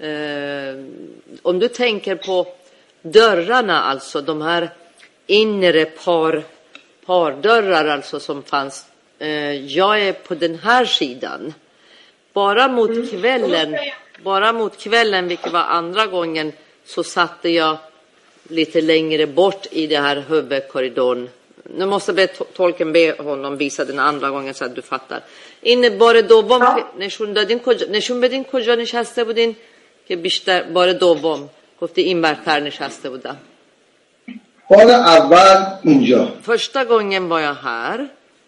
om du tänker på dörrarna, alltså de här inre pardörrar alltså som fanns. Jag är på den här sidan. Bara mot kvällen, vilket var andra gången, så satte jag lite längre bort i det här huvudkorridoren. Nu måste be tolken be honom visa den andra gången så att du fattar. این بار دوم نشون بدین کجا نشسته بودین که بیشتر بار دوم گفتی این برتر نشسته بودم. بار اول اینجا. Första gången var jag här.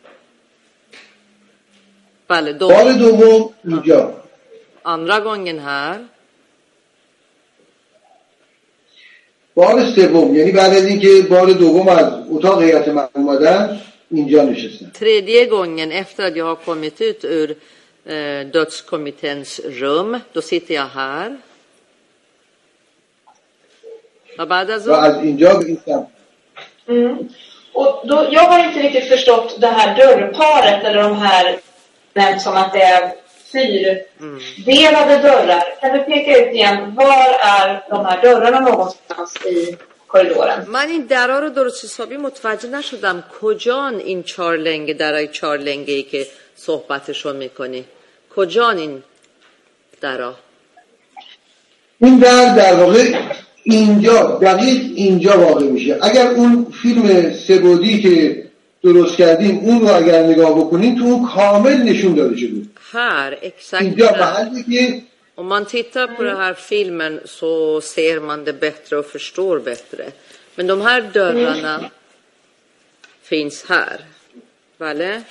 بله بار دوم اینجا. Andra gången här. بار سوم یعنی بعد از اینکه بار دوم از اتاق هیئت من اومدن اینجا نشستم. Tredje gången efter att jag har kommit ut ur dödskommitténs rum, då sitter jag här. Och بعد از اینجا به این سمت. Och då, jag har inte riktigt förstått det här dörrparet eller de här nämnt som att det är fyrdelade dörrar. Kan du peka ut igen, var är de här dörrarna någonstans i korridoren؟ من این درا رو درست حسابی متوجه نشدم. کجان این چهار لنگه، درای چهار لنگه ای که صحبتشو میکنی؟ کجان این درا؟ این در واقع اینجا، دقیق اینجا واقع میشه. اگر اون فیلم سه‌بعدی که درست کردیم اون رو اگر نگاه بکنیم تو اون کامل نشون داده شده. Här, exakt. اینجا محلی که om man tittar på den här filmen så ser man det bättre och förstår bättre. Men de här dörrarna finns här. Väl?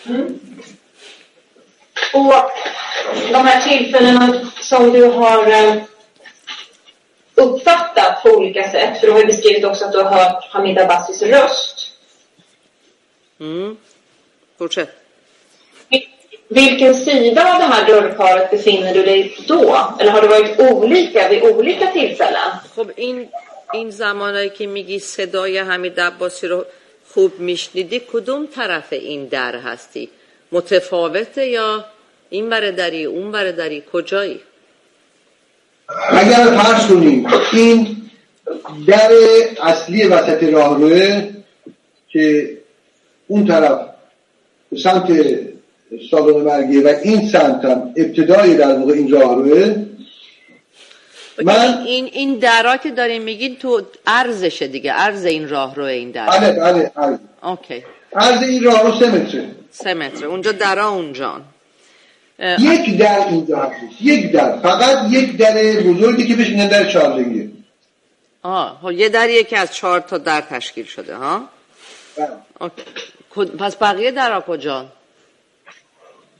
Och de här tillfällena som du har uppfattat på olika sätt, för du har ju beskrivit också att du har hört Hamid Abbasis röst. Fortsätt. Vilken sida av det här dörrparet befinner du dig då? Eller har det varit olika vid olika tillfällen؟ خب این زمانایی که میگی صدای حمید عباسی رو خوب میشنیدی کدوم طرف این در هستی؟ متفاوته یا این ور دری اون ور دری کجایی؟ اگر فرض کنیم این در اصلی وسط راهروه که اون طرف سمت سالن مرگیه و این سمت هم ابتدای در واقع این راهروه. من این درا که داریم میگین تو عرضشه دیگه، عرض این راهروه این در. بله عرض. اوکی. عرض این راهرو 3 متره. 3 متره. اونجا درا اونجان. یک در اینجا هست. یک در. فقط یک در بزرگی که بهش میگن در 4 لنگه. یه دریه که از 4 تا در تشکیل شده ها؟ بله. اوکی. پس بقیه درا کجا؟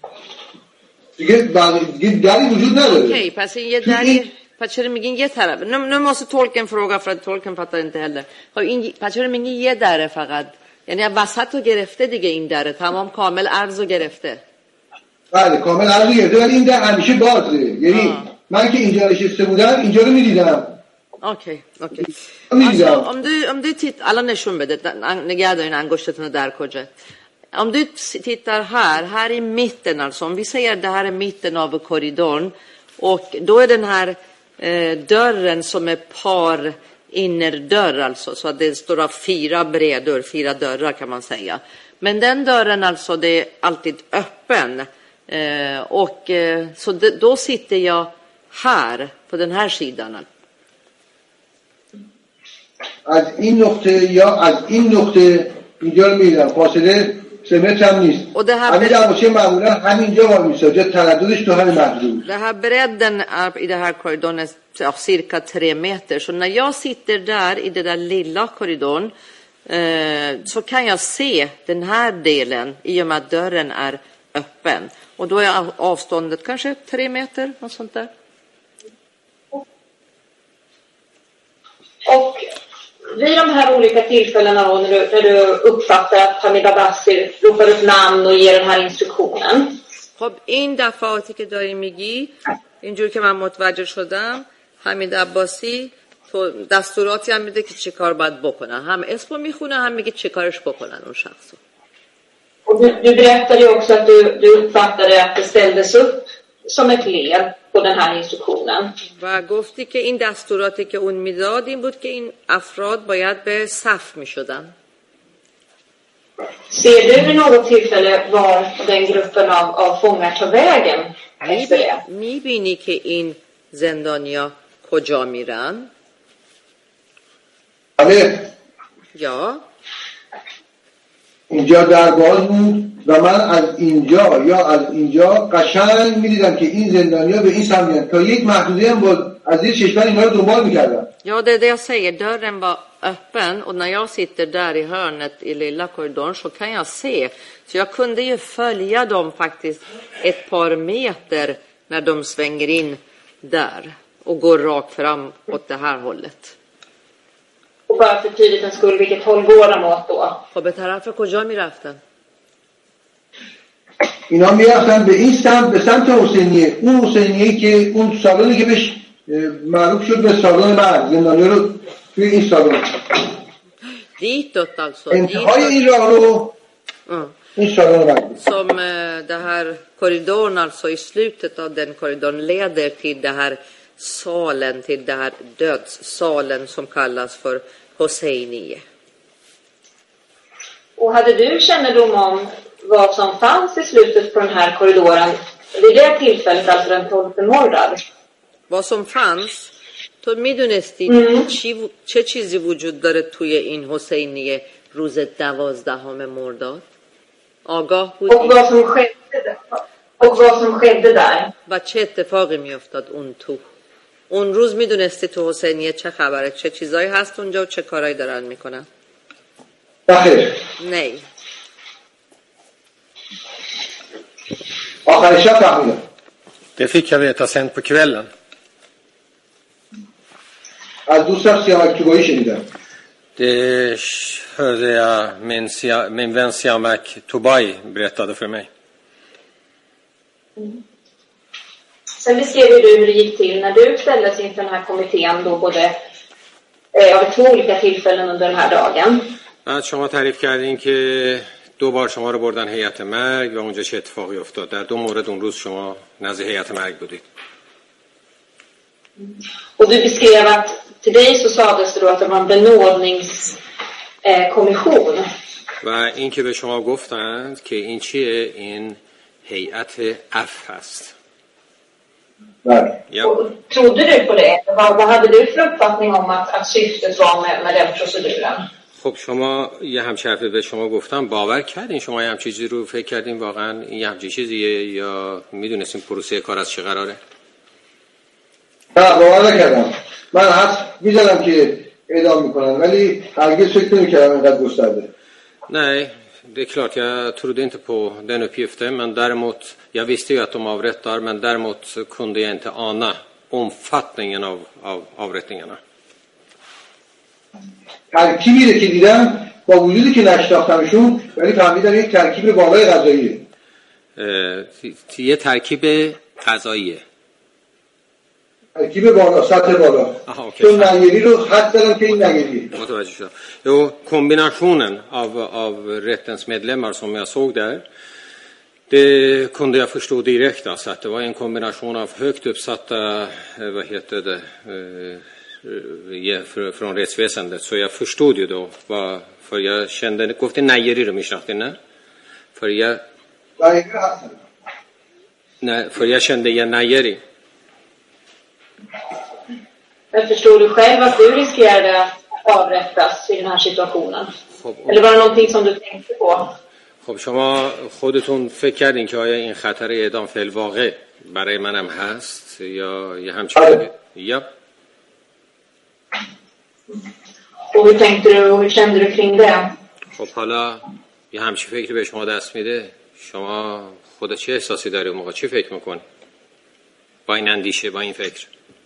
دیگه دری وجود نداره. Okej, passa in ge där Pachar mingin ge taraf. Nu måste tolken fråga för att tolken fattar inte heller. Pachar mingin ge dare faqat. یعنی وسط رو گرفته دیگه این دره تمام کامل عرض رو گرفته. بله کامل عرض رو گرفته ولی این در همیشه بازه. یعنی من که اینجا نشسته بودم اینجا رو میدیدم. اوکی. Alltså om du tittar alla nation med det närgär då en angostetun där kojat. Om du tittar här i mitten alltså om vi säger det här är mitten av korridorn och då är den här dörren som är par innerdörr alltså så att det står av 4 dörrar kan man säga. Men den dörren alltså det är alltid öppen och så då sitter jag här på den här sidan. از این نقطه یا از این نقطه اینجا رو میدم فاصله 3 متر هم نیست. همین دروازه معمولا همینجا وای میسه جا ترددش تو همین محدود. Det här bredden i det här korridoren är cirka 3 meter. Så när jag sitter där i den där lilla korridoren så kan jag se den här delen i och med att dörren är öppen. Och då är avståndet kanske 3 meter, något sånt där. Och vid de här olika tillfällena då, när du uppfattar att Hamid Abbasi ropar upp namn och ger den här instruktionen. خب این دفعاتی که داری میگی اینجور که من متوجه شدم حمید عباسی تو دستوراتی هم میده که چه کار باید بکنن هم اسمو میخونه هم میگه چه کارش بکنن اون شخصو. Och du berättade ju också att du uppfattade att det ställdes upp som ett led på den här instruktionen. و گفتی که این دستوراتی که اون میداد این بود که این افراد باید به صف میشدن. Ser du vid något tillfälle var den gruppen av fångar tar vägen efter det? میبینی که این زندانیا کجا میرن؟ یا اینجا در باز بود و من از اینجا قشنگ میدیدم که این زندانیا به این سمت میرن تا یک محدوده هم بود از زیر چشمن اینا رو دنبال میکردم. Ja, det är det jag säger. Dörren var öppen och när jag sitter där i hörnet i lilla korridoren så kan jag se. Så jag kunde ju följa dem faktiskt ett par meter när de svänger in där och går rakt fram åt det här hållet. Och bara för tydlighetens skull, vilket håll går de åt då? خب به طرف کجا میرفتن؟ اینا میرفتن به این سمت، به سمت حسینیه. اون حسینیه که اون سالونی که بهش معروف شد به سالن مرد، زندانی رو توی این سالن. Ditåt alltså. انتهای این راه رو این سالن مرد. Som det här korridoren alltså i slutet av den korridoren leder till det här salen, till det här dödssalen som kallas för Hosseiniye. Och hade du kännedom om vad som fanns i slutet på den här korridoren vid det tillfället, alltså den 12 Mordad? Vad som fanns تو میدونستی چه چیزی وجود داره توی این حسینیه روز 12 مرداد؟ آگاه بودی؟ Och vad som skedde där? و چه اتفاقی میافتاد اون تو؟ اون روز میدونستی تو حسینیه چه خبره؟ چه چیزایی هست اونجا و چه کارایی دارن میکنن؟ بخیر. Nej. آخر شب فهمیدم. Det fick jag veta sen på kvällen. از دوستم سیامک توبایی شنیدم. Det hörde jag min vän Siamak Tobai berättade för mig. Sen beskrev du hur det gick till när du ställdes inför den här kommittén då både av 2 olika tillfällen under den här dagen. بعد شما تعریف کردین که 2 بار شما رو بردن هیئت مرگ و اونجا چه اتفاقی افتاد. در 2 مورد اون روز شما نزد هیئت مرگ بودید. Och du beskrev att till dig så sades det då att det var en benådningskommission. و این که به شما گفتند که این چیه؟ این هیئت اف هست. بله. Trodde du på det? Vad hade du för uppfattning om att syftet var med den proceduren? خب شما یه همچین حرفی به شما گفتم باور کردین؟ شما یه همچین چیزی رو فکر کردین واقعا این یه همچین چیزیه یا میدونستین پروسه کار از چه قراره؟ نه باور نکردم. من حس می‌زدم که اعدام میکنن ولی هرگز فکر نمی‌کردم اینقدر گسترده. Nej, det är klart, jag trodde inte på den uppgiften, men däremot, jag visste ju att de avrättar, men däremot kunde jag inte ana omfattningen av avrättningarna. ترکیبی که دیدم با وجودی که نشناختمشون ولی فهمیدم یک ترکیب بالای غذاییه. یه ترکیب غذاییه. ترکیب بالا، سطح بالا. چون نگری رو حد دارم که این نگریه. متوجه شدم. Jo, kombinationen av rättens medlemmar som jag såg där, det kunde jag förstå direkt, alltså att det var en kombination av högt uppsatta från rättsväsendet, så jag förstod ju då för jag kände گفته نیری رو میشناختی نه för jag kände igen nejeri. Men förstår du själv att du riskerade att avrättas i den här situationen? Eller var det någonting som du tänkte på? خب شما خودتون فکر کردین که آیا این خطر اعدام فعل واقع برای منم هست یا یه همچین یا Och hur tänkte du och hur kände du kring det? خب حالا یه همچین فکری به شما دست میده، شما خودت چه احساسی داری اون موقع؟ چی فکر میکنی با این اندیشه، با این فکر؟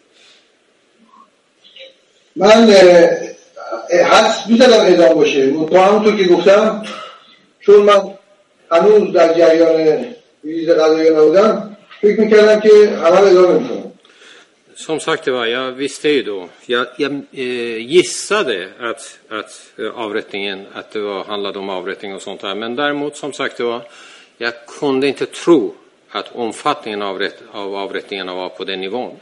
من حس می‌دادم اعدام باشه، تو همونطور که گفتم چون من هنوز در جریان ویز قضایی نبودم فکر میکردم که عمل اعدام نمی‌کنم. Som sagt var, jag visste ju då, jag gissade att avrättningen, att det handlade om avrättning och sånt där, men däremot som sagt var, jag kunde inte tro att omfattningen av avrättningarna var på den nivån.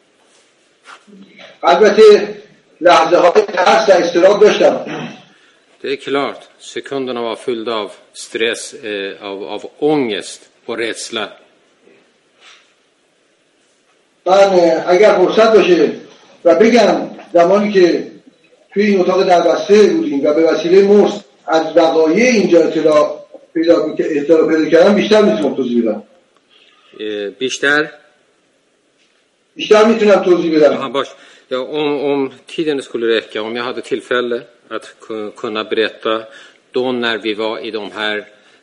البته لحظه های ترس و اضطراب داشتم. Det är klart, sekunderna var fyllda av stress, av ångest och rädsla. من اگر فرصت باشه و بگم زمانی که توی این اتاق دربسته بودیم و به وسیله مرس از وقایع اینجا اطلاع پیدا کردم بیشتر میتونم توضیح بدم. بیشتر میتونم توضیح بدم. باش. Ja, om tiden skulle räcka, om jag hade tillfälle att kunna berätta då när vi var i de här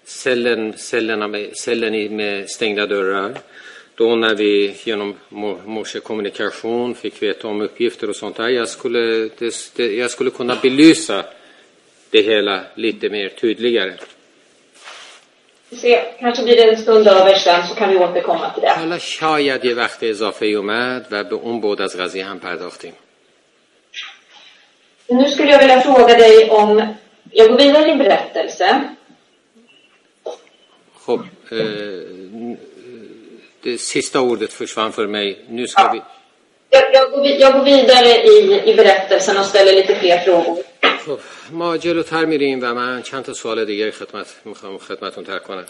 cellerna med stängda dörrar, då när vi genom morsekommunikation fick veta om uppgifter och sånt där, jag skulle kunna belysa det hela lite mer tydligare. Kanske blir det en stund över sen så kan vi återkomma till det. حالا شاید یه وقت اضافه اومد و به اون بعد از قضیه هم پرداختیم. Nu skulle jag vilja fråga dig om jag går vidare i din berättelse. خب det sista ordet försvann för mig. Nu ska vi Jag går vidare i berättelsen och ställer lite fler frågor. خب ما جلوتر میریم و من چند تا سوال دیگه میخوام خدمتتون طرح کنم.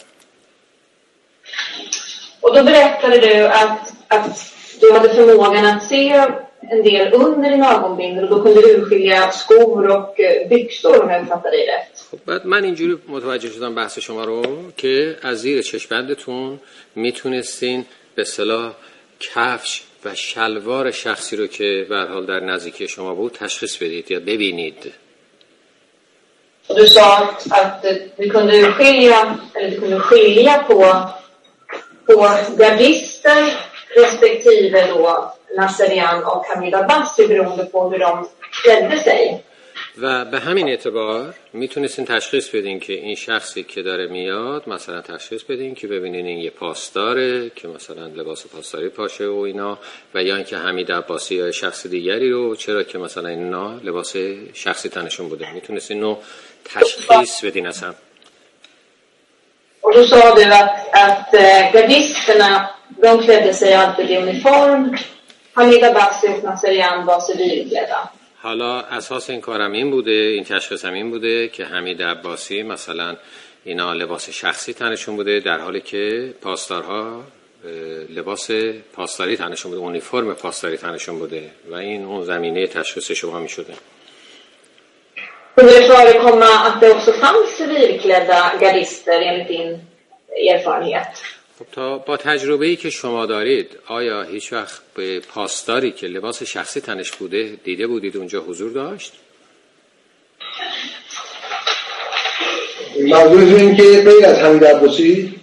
Och då berättade du att du hade förmågan att se en del under din ögonbindel och då kunde du urskilja skor och byxor om jag uppfattade dig rätt. خب بعد من اینجوری متوجه شدم بحث شما رو که از زیر چشم‌بندتون میتونستین به اصطلاح کفش و شلوار شخصی رو که به هر حال در نزدیکی شما بود تشخیص بدید یا ببینید. Och du sa att du kunde skilja på gardister respektive då Nasserian och Hamid Abbasi beroende på hur de klädde sig. و به همین اعتبار میتونستین تشخیص بدین که این شخصی که داره میاد، مثلا تشخیص بدین که ببینین این یه پاسداره که مثلا لباس پاسداری پاشه و اینا، و یا اینکه حمید عباسی یا شخص دیگری رو، چرا که مثلا اینا لباس شخصی تنشون بوده، میتونستین اینو تشخیص بدین اصلا. Och då sa du att gardisterna, de klädde sig alltid i uniform. Hamid Abbasi och Nasserian var civilklädda. حالا اساس این کارم این بوده، این تشخیصم این بوده که حمید عباسی مثلا اینا لباس شخصی تنشون بوده، در حالی که پاسدارها لباس پاسداری تنشون بوده، اونیفرم پاسداری تنشون بوده و این اون زمینه تشخیص شما می شده. Kunde det förekomma att det också fanns civilklädda gardister enligt din erfarenhet? خب تا با تجربه‌ای که شما دارید آیا هیچ وقت به پاسداری که لباس شخصی تنش بوده دیده بودید اونجا حضور داشت؟ منظورتون این که غیر از حمید عباسی؟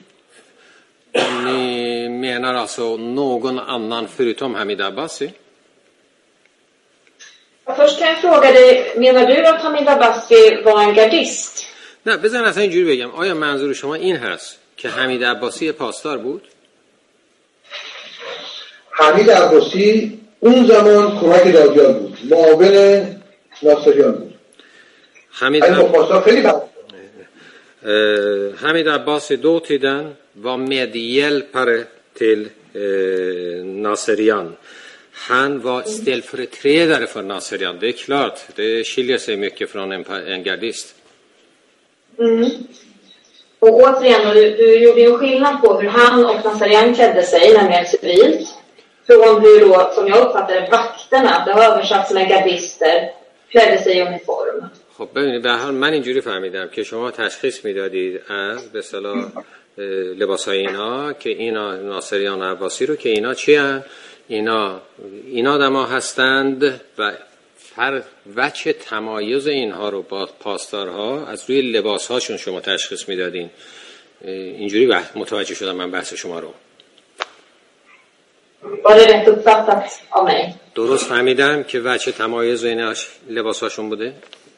Ni menar alltså någon annan förutom Hamid Abbasi? Först kan jag fråga dig, menar du att Hamid Abbasi var en gardist? نه بذار اصلا اینجوری بگم، آیا منظور شما این هست که حمید عباسی پاسدار بود؟ حمید عباسی اون زمان کمک دادیار بود، معاون ناصریان بود. Hamid Abbasi dåtiden var medhjälpare till Naserian. Han var ställföreträdare för Naserian. Det är klart, det skiljer sig mycket från en gardist. Och återigen, du gjorde ju skillnad på hur han och Naserian klädde sig, nämligen civilt, från hur då, som jag uppfattade, vakterna, det har översatts med gardister, klädde sig i uniform. خب ببینید به هر حال من اینجوری فهمیدم که شما تشخیص میدادید از به اصطلاح لباسای اینا که اینا ناصریان و عباسی رو که اینا چی هستند؟ اینا آدم‌ها هستند و هر وجه تمایز اینها رو با پاسدارها از روی لباسهاشون شما تشخیص میدادین. اینجوری متوجه شدم من بحث شما رو. درست فهمیدم که وجه تمایز اینا لباسهاشون بوده؟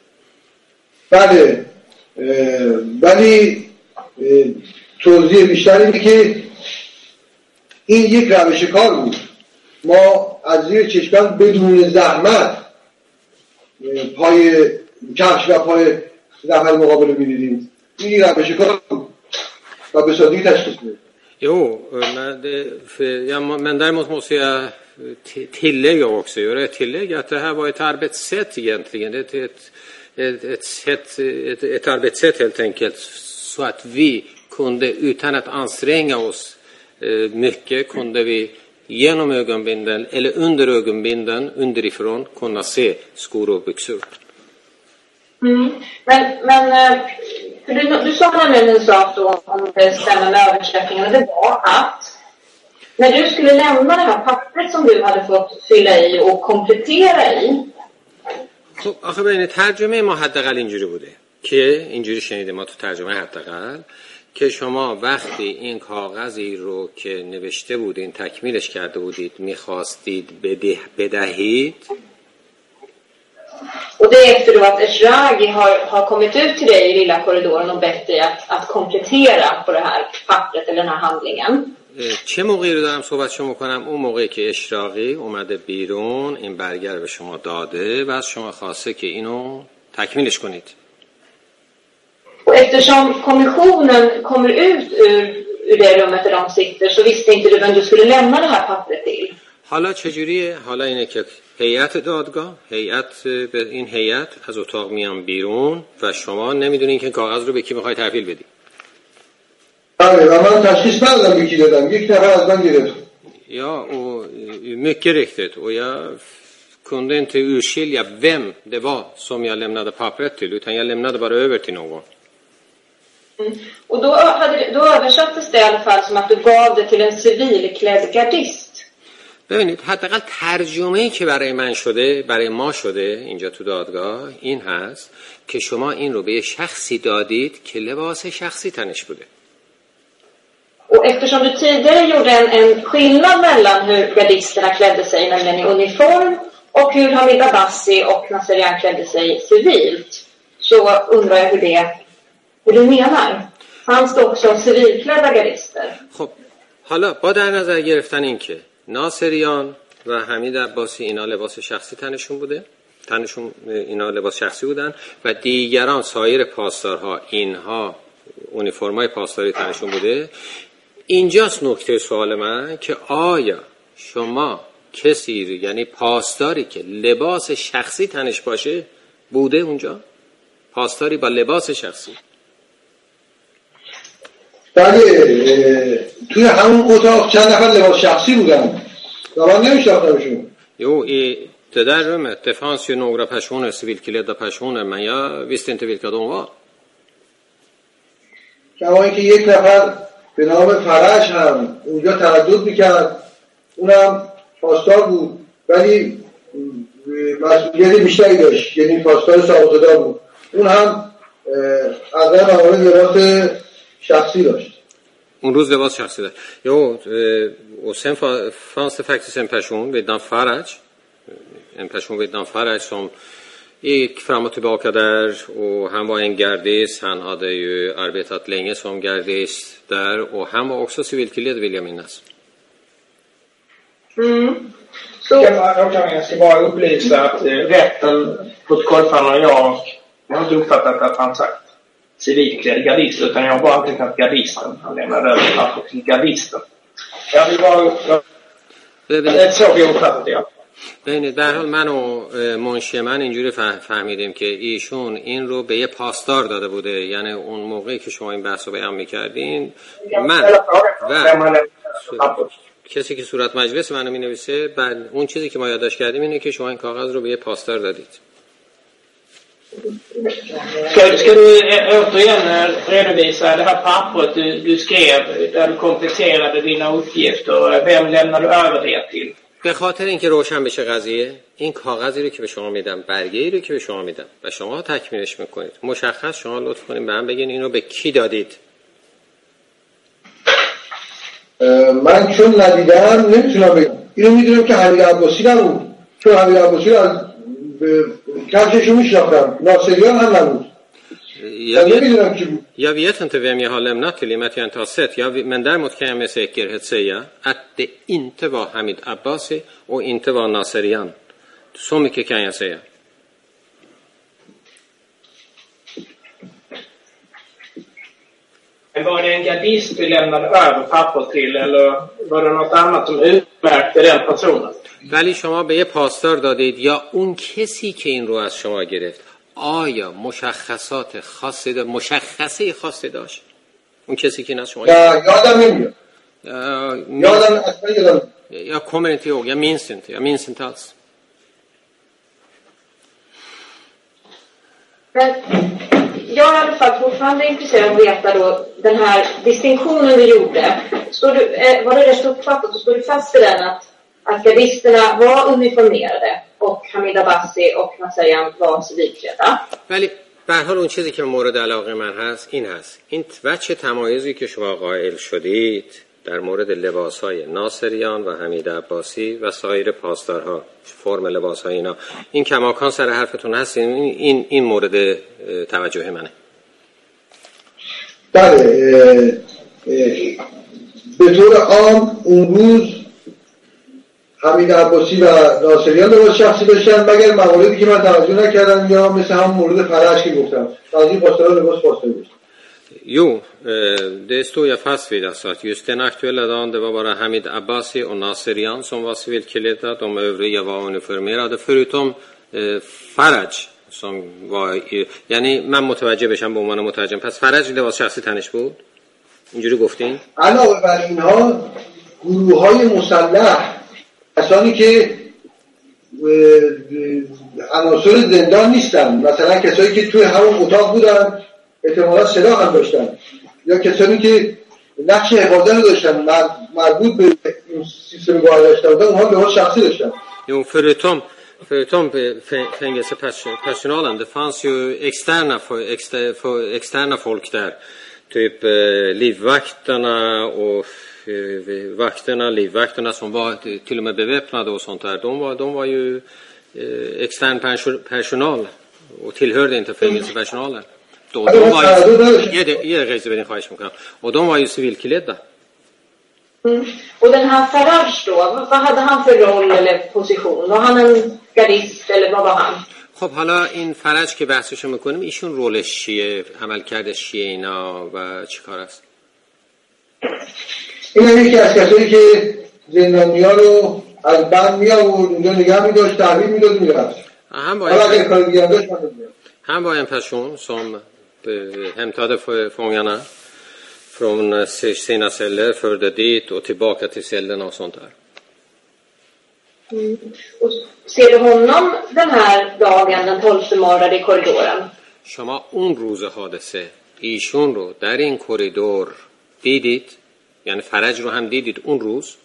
بله، ولی توضیح بیشتر اینه که این یک روش کار بود. ما از زیر چشمن بدون زحمت پای کفش و پای نفر مقابل رو می‌دیدیم. این روش کار بود و به سادگی تشخیص می‌دیم. Jo, men däremot måste jag tillägga också, göra ett tillägg att det här var ett arbetssätt egentligen. Det är ett arbetssätt helt enkelt så att vi kunde utan att anstränga oss mycket kunde vi genom ögonbinden eller under ögonbinden underifrån kunna se skor och byxor. Men du sa nämligen en sak då om det stämmer med översättningen, och det var att när du skulle lämna det här pappret som du hade fått fylla i och komplettera i. خب آخه ببینید ترجمه ما حداقل اینجوری بوده که اینجوری شنیده ما تو ترجمه حداقل که شما وقتی این کاغذی رو که نوشته بودین تکمیلش کرده بودید میخواستید بدهید. Och det är efter då att Eshraghi har kommit ut till dig i lilla korridoren och bett dig att komplettera på det här pappret eller den här handlingen. چه موقعی رو دارم صحبتشو میکنم؟ اون موقعی که اشراقی اومده بیرون این برگر به شما داده و از شما خواسته که اینو تکمیلش کنید. Och eftersom kommissionen kommer ut ur det rummet där de sitter så visste inte du vem du skulle lämna det här pappret till. حالا چجوریه؟ حالا اینه که هیئت دادگاه، این هیئت از اتاق میان بیرون و شما نمیدونین که کاغذ رو به کی میخوای تحویل بدی. بله و من تشخیص ندادم به کی دادم، یک نفر از من گرفت. Ja, och mycket riktigt. Och jag kunde inte urskilja vem det var som jag lämnade pappret till, utan jag lämnade bara över till någon. Och då översattes det i alla fall som att du gav det till en civilklädd gardist. ببینید حداقل ترجمه‌ای که برای من شده، برای ما شده اینجا تو دادگاه این هست که شما این رو به شخصی دادید که لباس شخصی تنش بوده. Och eftersom du tidigare gjorde en skillnad mellan hur gardisterna klädde sig, nämligen i uniform, och hur Hamid Abbasi och Naserian klädde sig civilt, så undrar jag hur du menar. Fanns det också civilklädda gardister? خب حالا با در نظر گرفتن این که ناصریان و حمید عباسی اینا لباس شخصی تنشون بوده، اینا لباس شخصی بودن و دیگران سایر پاسدارها اینها اونیفرمای پاسداری تنشون بوده. اینجاست نکته سوال من که آیا شما کسی یعنی پاسداری که لباس شخصی تنش باشه بوده اونجا؟ پاسداری با لباس شخصی؟ بله، توی همون اتاق چند نفر لباس شخصی بودن و من نمیشناختمشون. Jo, i det där rummet det fanns ju några personer, civilklädda personer, men jag visste inte vilka de var. کما اینکه یک نفر به نام فرج هم اونجا تردد میکرد، اونم پاسدار بود ولی مسئولیت بیشتری داشت، یعنی پاسدار سابقه‌دار بود. اون هم از موارد لباس شخصی داشت. اون روز لباس شخصی داشت. Jo, och sen fanns det faktiskt en person vid namn Faraj. En person vid namn Faraj som gick fram och tillbaka där, och han var en gardist. Han hade ju arbetat länge som gardist där, och han var också civilklädd, vill jag minnas. Så jag ska bara upplysa att rätten, protokollföraren och jag har inte uppfattat att han sagt civilklädd gardist, utan jag har bara antecknat gardisten. Han lämnade över papper till gardisten. Jag vill bara det är så vi uppfattat det. ببینید به هر حال من و منشی من اینجوری فهمیدیم که ایشون این رو به یه پاسدار داده بوده، یعنی اون موقعی که شما این بحث رو بیان می‌کردین من و کسی که صورت مجلس منو می‌نویسه، بعد اون چیزی که ما یادداشت کردیم اینه که شما این کاغذ رو به یه پاسدار دادید. Ska du återigen redovisa det här pappret du skrev där du kompletterade dina uppgifter? Vem lämnar du över det till? به خاطر اینکه روشن بشه قضیه، این کاغذی رو که به شما میدم، برگه‌ای رو که به شما میدم و شما تکمیلش میکنید، مشخص شما لطف کنید به من بگین اینو به کی دادید. من چون ندیدم نمیتونم بگم. اینو میدونم که حمید عباسی نبود، چون حمید عباسی از کفششو میشناختم، ناصریان هم نبود. Jag vet inte vem jag har lämnat till i och med att jag inte har sett. Men däremot kan jag med säkerhet säga att det inte var Hamid Abbasi och inte var Naserian. Så mycket kan jag säga. Men var det en gardist du lämnade över papper till, eller var det något annat som utmärkte den personen? ولی شما به یه پاسدار دادید یا اون کسی که این رو از شما گرفت آیا مشخصات خاصی داشت؟ مشخصه خاصی داشت اون کسی که این از شما گرفت؟ یادم نمیاد. یادم اصلا یادم. Jag kommer inte ihåg, jag minns inte alls. Men jag är i alla fall fortfarande intresserad av att veta då den här distinktionen du gjorde. Var det rätt uppfattat så står du fast i den att gardisterna var uniformerade och Hamid Abbasi och Naserian var civilklädda. ولی به هر حال اون چیزی که مورد علاقه من هست این هست، این وجه تمایزی که شما قائل شدید در مورد لباس‌های ناصریان و حمید عباسی و سایر پاسدارها، فرم لباس‌های اینا، این کماکان سر حرفتون هست، این مورد توجه منه. بله، به طور عام اون روز حمید عباسی و ناصریان لباس شخصی داشتن، مگر مواردی که من توجه نکردم یا مثل هم مورد فرش که گفتم بعضی پاسدارا لباس پاسداری داشتن. Jo, det står jag fast vid, alltså att just den aktuella dagen det var bara Hamid Abbasi och Naserian som var civilklädda, de övriga var uniformerade förutom Faraj som var یعنی من متوجه بشم به عنوان مترجم، پس فرج لباس شخصی تنش بود اینجوری گفتین؟ علاوه بر اینها گروه‌های مسلح، کسانی که عناصر زندان نیستن، مثلا کسایی که توی همون اتاق بودن احتمالا سلاح هم داشتن، یا کسانی که نقش حفاظت داشتن مربوط به این سیستم گواهداشت بودن، اونها لباس شخصی داشتن. Jo, förutom fängelsepersonalen, det fanns ju externa folk där, typ livvakterna och livvakterna som var till och med beväpnade och sånt där. De var ju extern personal och tillhörde inte fängelsepersonalen. De var ju خواهش میکنم. Och de var ju civilklädda. Och den här Faraj då, vad hade han för roll eller position? Var han en gardist eller vad var han? خب حالا این فرج که بحثشو میکنیم ایشون رولش چیه، عملکردش چیه اینا و چی کار است؟ این یکی از کسایی که زندانیا رو از بند می آورد اونجا نگه می داشت، تحویل می داد میرفت. Han var en person som hämtade fångarna från sina celler, förde dit och tillbaka till cellerna och sånt där. Och ser du honom den här dagen, den 12 mars i korridoren? شما اون روز حادثه ایشون رو در این کریدور دیدید؟ یعنی فرج رو هم دیدید اون روز؟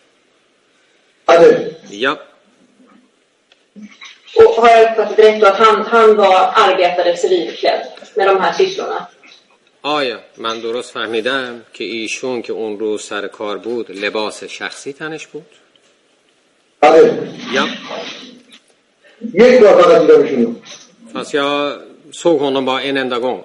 بله. یا Och har jag uppfattat rätt att han var arbetare civilklädd? med de här sysslorna. آیا من درست فهمیدم که ایشون که اون روز سر کار بود لباس شخصی تنش بود؟ آره یا یک بار فقط دیدمشونو. پس یا såg honom bara en enda gång.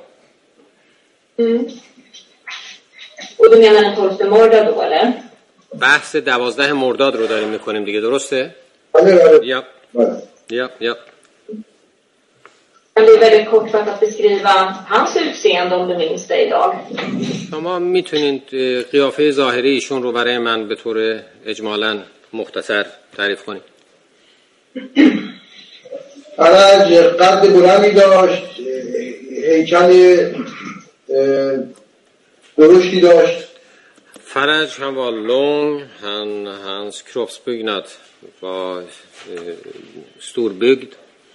Och du menar den 12 mordad då, eller? بحث 12 مرداد رو داریم میکنیم دیگه، درسته؟ آره یا یا Kan du väldigt kortfattat beskriva hans utseende om du minns det idag? شما میتونید قیافه ظاهری ایشون رو برای من به طور اجمالاً مختصر تعریف کنید؟ فرج قد بلندی داشت، هیکل درشتی داشت. Faraj, han var lång, hans kroppsbyggnad var storbyggd.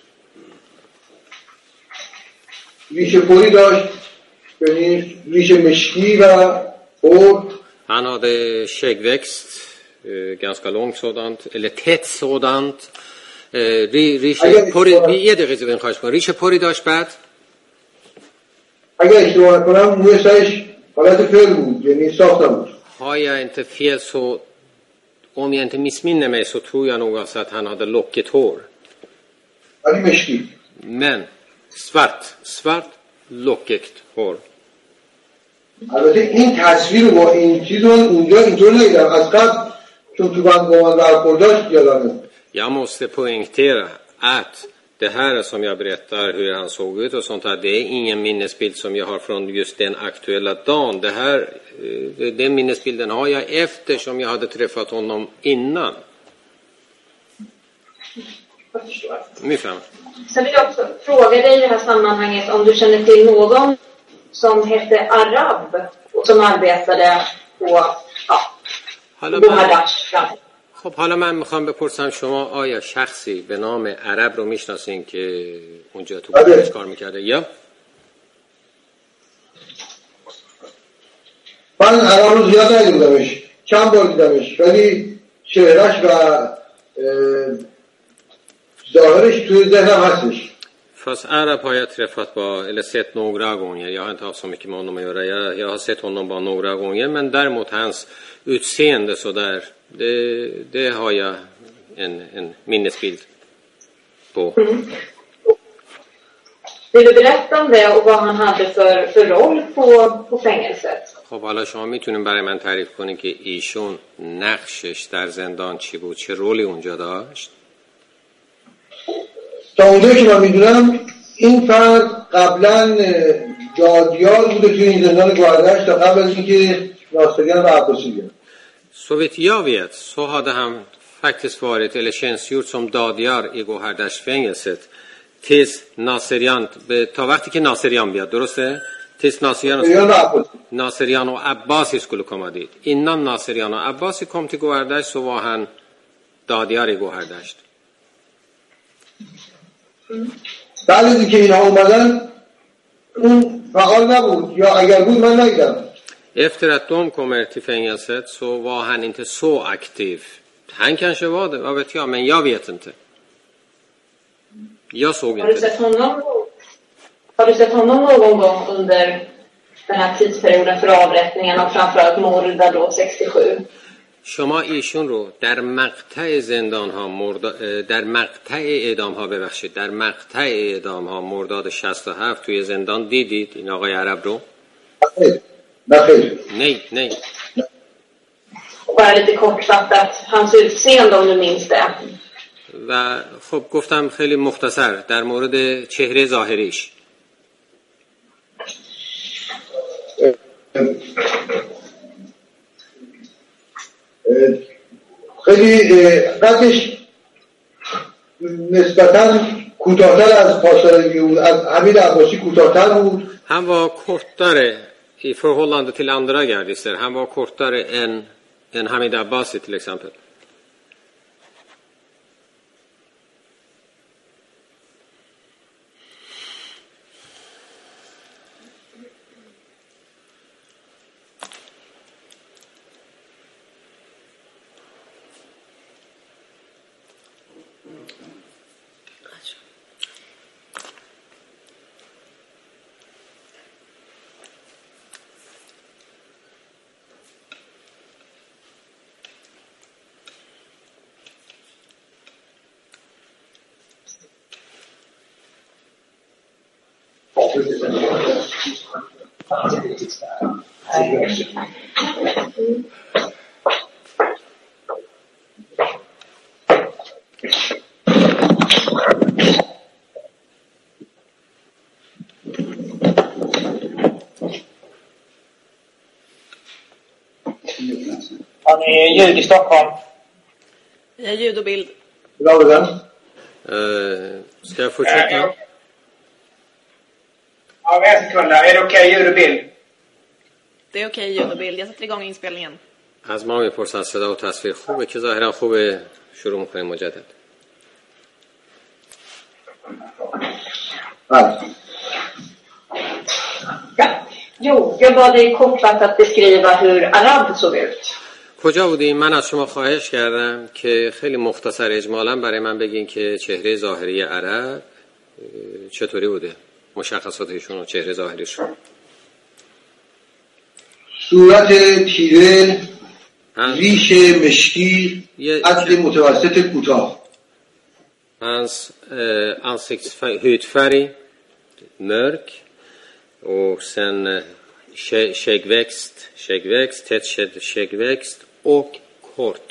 ریشه پوری داشت، یعنی ریشه مشکی و خرد. Han hade skäggväxt, ganska långt sådant, eller tätt sådant. ریشه پوری، یه دقیقه زبین خواهش کن. ریشه پوری داشت بعد؟ اگر اشتباه نکنم موی سرش حالت فعل بود، یعنی ساخته بود. Har jag inte fel så, om jag inte missminner mig så tror jag nog alltså att han hade lockigt hår. ولی مشکی. Men svart lockigt hår. البته این تصویر رو با این چیز رو اونجا اینطور ندیدم، از قبل چون تو بند با من برخورداشت یادمه. Jag måste poängtera att det här som jag berättar hur han såg ut och sånt här, det är ingen minnesbild som jag har från just den aktuella dagen. Det här, den minnesbilden har jag eftersom jag hade träffat honom innan. Jag förstår. Ungefär. Sen vill jag också fråga dig i det här sammanhanget om du känner till någon som hette Arab och som arbetade på Bohadash fram. خب حالا من میخوام بپرسم شما آیا شخصی به نام عرب رو میشناسین که اونجا تو بوهداش کار میکرده؟ یا من عرب رو زیاد ندیدمش، چند بار دیدمش، ولی چهرش و ظاهرش توی ذهنم هستش. Fast Arab har jag träffat bara, eller sett några gånger. Jag har inte haft så mycket med honom att göra. Jag har sett honom bara några gånger. Men däremot hans utseende så där, det har jag en minnesbild på. Vill du berätta om det och vad han hade för roll på fängelset? خب حالا شما میتونین برای من تعریف کنین که ایشون نقشش در زندان چی بود؟ چه رولی اونجا داشت؟ تا اونجایی که من میدونم این فرد قبلا دادیار بوده توی این زندان گوهردش تا قبل از اینکه ناصریان و عباسی بیان. Så vitt jag vet så hade han faktiskt varit eller tjänstgjort som dadjar i Gohardashfängelset tills Naserian, ta vaqti که ناصریان بیاد، درسته؟ tills Naserian och Abbasi skulle komma dit. Innan Naserian och Abbasi kom till Gohardash så var han dadjar i Gohardash. بعد از اینکه اینها اومدن اون فعال نبود یا اگر بود من ندیدم. Efter att de kommer till fängelset så var han inte så aktiv. Han kanske var det, vad vet jag, men jag vet inte. Jag såg inte. Har du sett honom någon gång under den här tidsperioden för avrättningen och framförallt mordet då 67? شما ایشون رو در مقطع زندان ها در مقطع اعدام ها ببخشید در مقطع اعدام ها مرداد 67 توی زندان دیدید این آقای عرب رو؟ نه. Bara lite kortfattat hans utseende om du minns det. و خب گفتم خیلی مختصر در مورد چهره ظاهریش. خیلی قدش نسبتاً کوتاه‌تر از پاسداری بود، از حمید عباسی کوتاه‌تر بود. Han var kortare i förhållande till andra gardister. Han var kortare än Hamid Abbasi till exempel. Har ni ljud i Stockholm? Vi har ljud och bild. Bra den. Ska jag fortsätta? Ja, en sekund. Är det okej ljud och bild? Det är okej ljud och bild. Jag sätter igång inspelningen. از ما میپرسن صدا و تصویر خوبه که ظاهرا خوبه. شروع میکنیم مجدد. بله. Ja. Jo, jag bad dig kortfattat att beskriva hur Arab såg ut. کجا بودیم؟ من از شما خواهش کردم که خیلی مختصر اجمالا برای من بگین که چهره ظاهری عرب چطوری بوده؟ مشخصاتشون و چهره ظاهریشون. صورت تیره، ریش مشکی، قد متوسط کوتاه. Hans hudfärg mörk och sen skäggväxt, tätt skäggväxt och kort.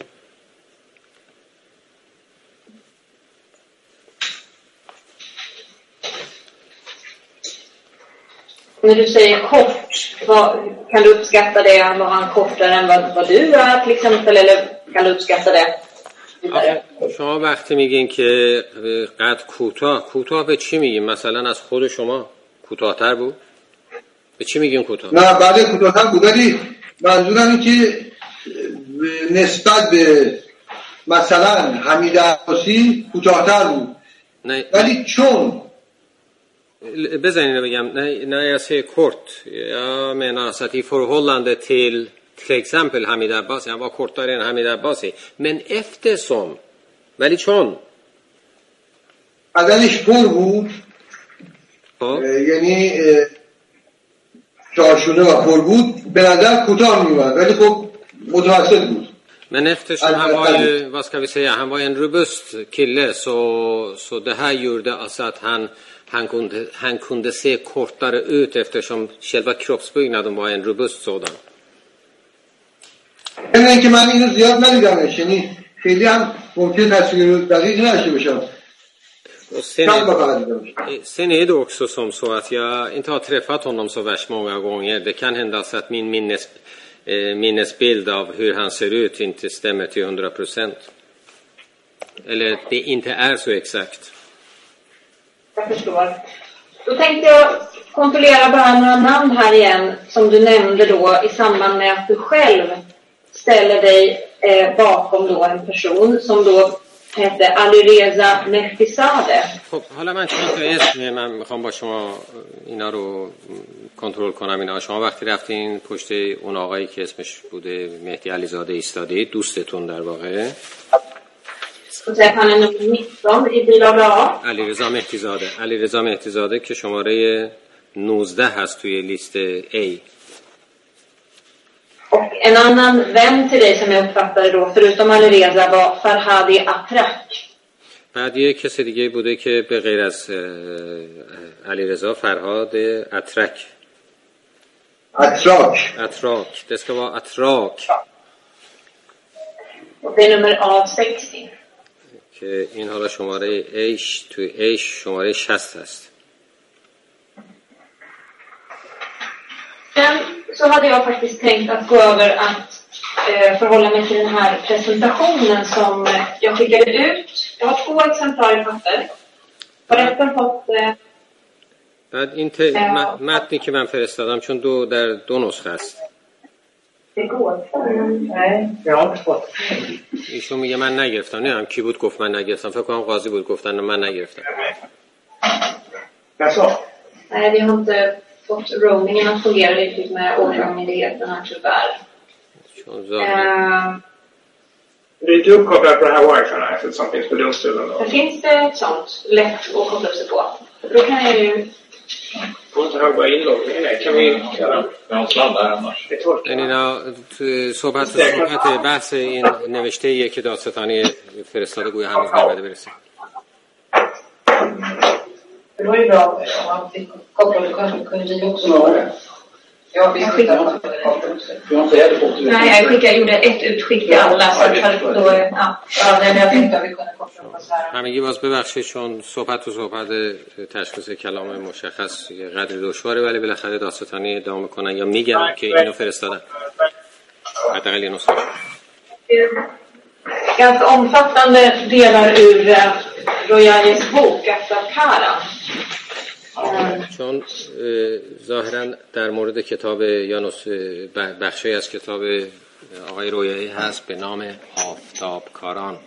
När du säger kort, kan du uppskatta det? Var han kortare än vad du är till exempel? Eller kan du uppskatta det? شما وقتی میگین که قد کوتاه به چی میگین؟ مثلا از خود شما کوتاه‌تر بود؟ به چی میگین کوتاه؟ نه بله کوتاه‌تر بود، ولی منظورم اینه که نسبت به مثلا حمید عباسی کوتاه‌تر بود. نه ولی چون بزنین بگم när jag säger kort, jag menar så att i förhållande till exempel Hamid Abbasi, han var kortare än Hamid Abbasi, men eftersom ولی چون بدنش پر بود، یعنی چارشونه و پر بود، به نظر کوتاه میومد، ولی خب متوسط بود. Men eftersom han var ju, vad ska vi säga, han var en robust kille, så det här gjorde alltså att han kunde se kortare ut eftersom själva kroppsbyggnaden var en robust sådan. من اینکه من اینو زیاد ندیدمش، یعنی خیلی هم ممکن تصویر دقیق نشه بشم. Sen är det också som så att jag inte har träffat honom så värst många gånger. Det kan hända så att min minnesbild av hur han ser ut inte stämmer till 100%. Eller det inte är så exakt. Jag förstår. Då tänkte jag kontrollera bara några namn här igen som du nämnde då i samband med att du själv ställer dig bakom då en person som då hette Alireza Mehdi-Zadeh. خب حالا من چند تا اسم من میخوام با شما اینا رو کنترل کنم. اینا شما وقتی رفتین پشت اون آقایی که اسمش بوده مهدی علیزاده ایستادید، دوستتون در واقع علیرضا مهدیزاده که شماره 19 هست توی لیست A. Och en annan vän till dig som jag uppfattade då, förutom Alireza, var Farhadi Atrak. بعد یه کسی دیگه بوده که به غیر از علیرضا فرهاد اترک. Det ska vara Atrak. Och det är nummer A60. که این حالا شماره A توی A شماره 60 هست. Sen så hade jag faktiskt tänkt att gå över att förhålla mig till den här presentationen som jag skickade ut. Jag har 2 exemplar i papper. Har resten fått... بعد این متنی که من فرستادم چون در 2 نسخه است. Det går. Nej, jag har inte fått. ایشون میگه من نگرفتم. نمیدونم کی بود گفت من نگرفتم. فکر کنم قاضی بود گفتن من نگرفتم. Nej, vi har inte fått roamingen att fungera riktigt med åklagarmyndigheten här tyvärr. Det är inte uppkopplat på det här wifi som finns på domstolen då? Det finns ett sånt lätt att koppla upp sig på. Då kan jag ju... Jag får inte ihåg vad inloggningen är. Kan vi göra? Jag har sladdar annars. این اینا صحبت بحث این نوشته یه که دادستانی فرستاده گویا هنوز نمیده برسه. det var ju bra om man fick koppla det, kanske kunde vi också göra det. Jag skickade om det koppla också. Nej, jag gjorde ett utskick till alla. Så då, men jag tänkte att vi kunde koppla på så här. همگی باز ببخشید چون صحبت تشخیص کلام مشخص قدری دشواره ولی بالاخره داستانی ادامه کنن یا میگم که اینو فرستادن حداقل یه نسخه Ganska omfattande delar ur Royalis bok efter Karan. چون ظاهرا در مورد کتاب یا بخشی از کتاب آقای رویایی هست به نام آفتابکاران.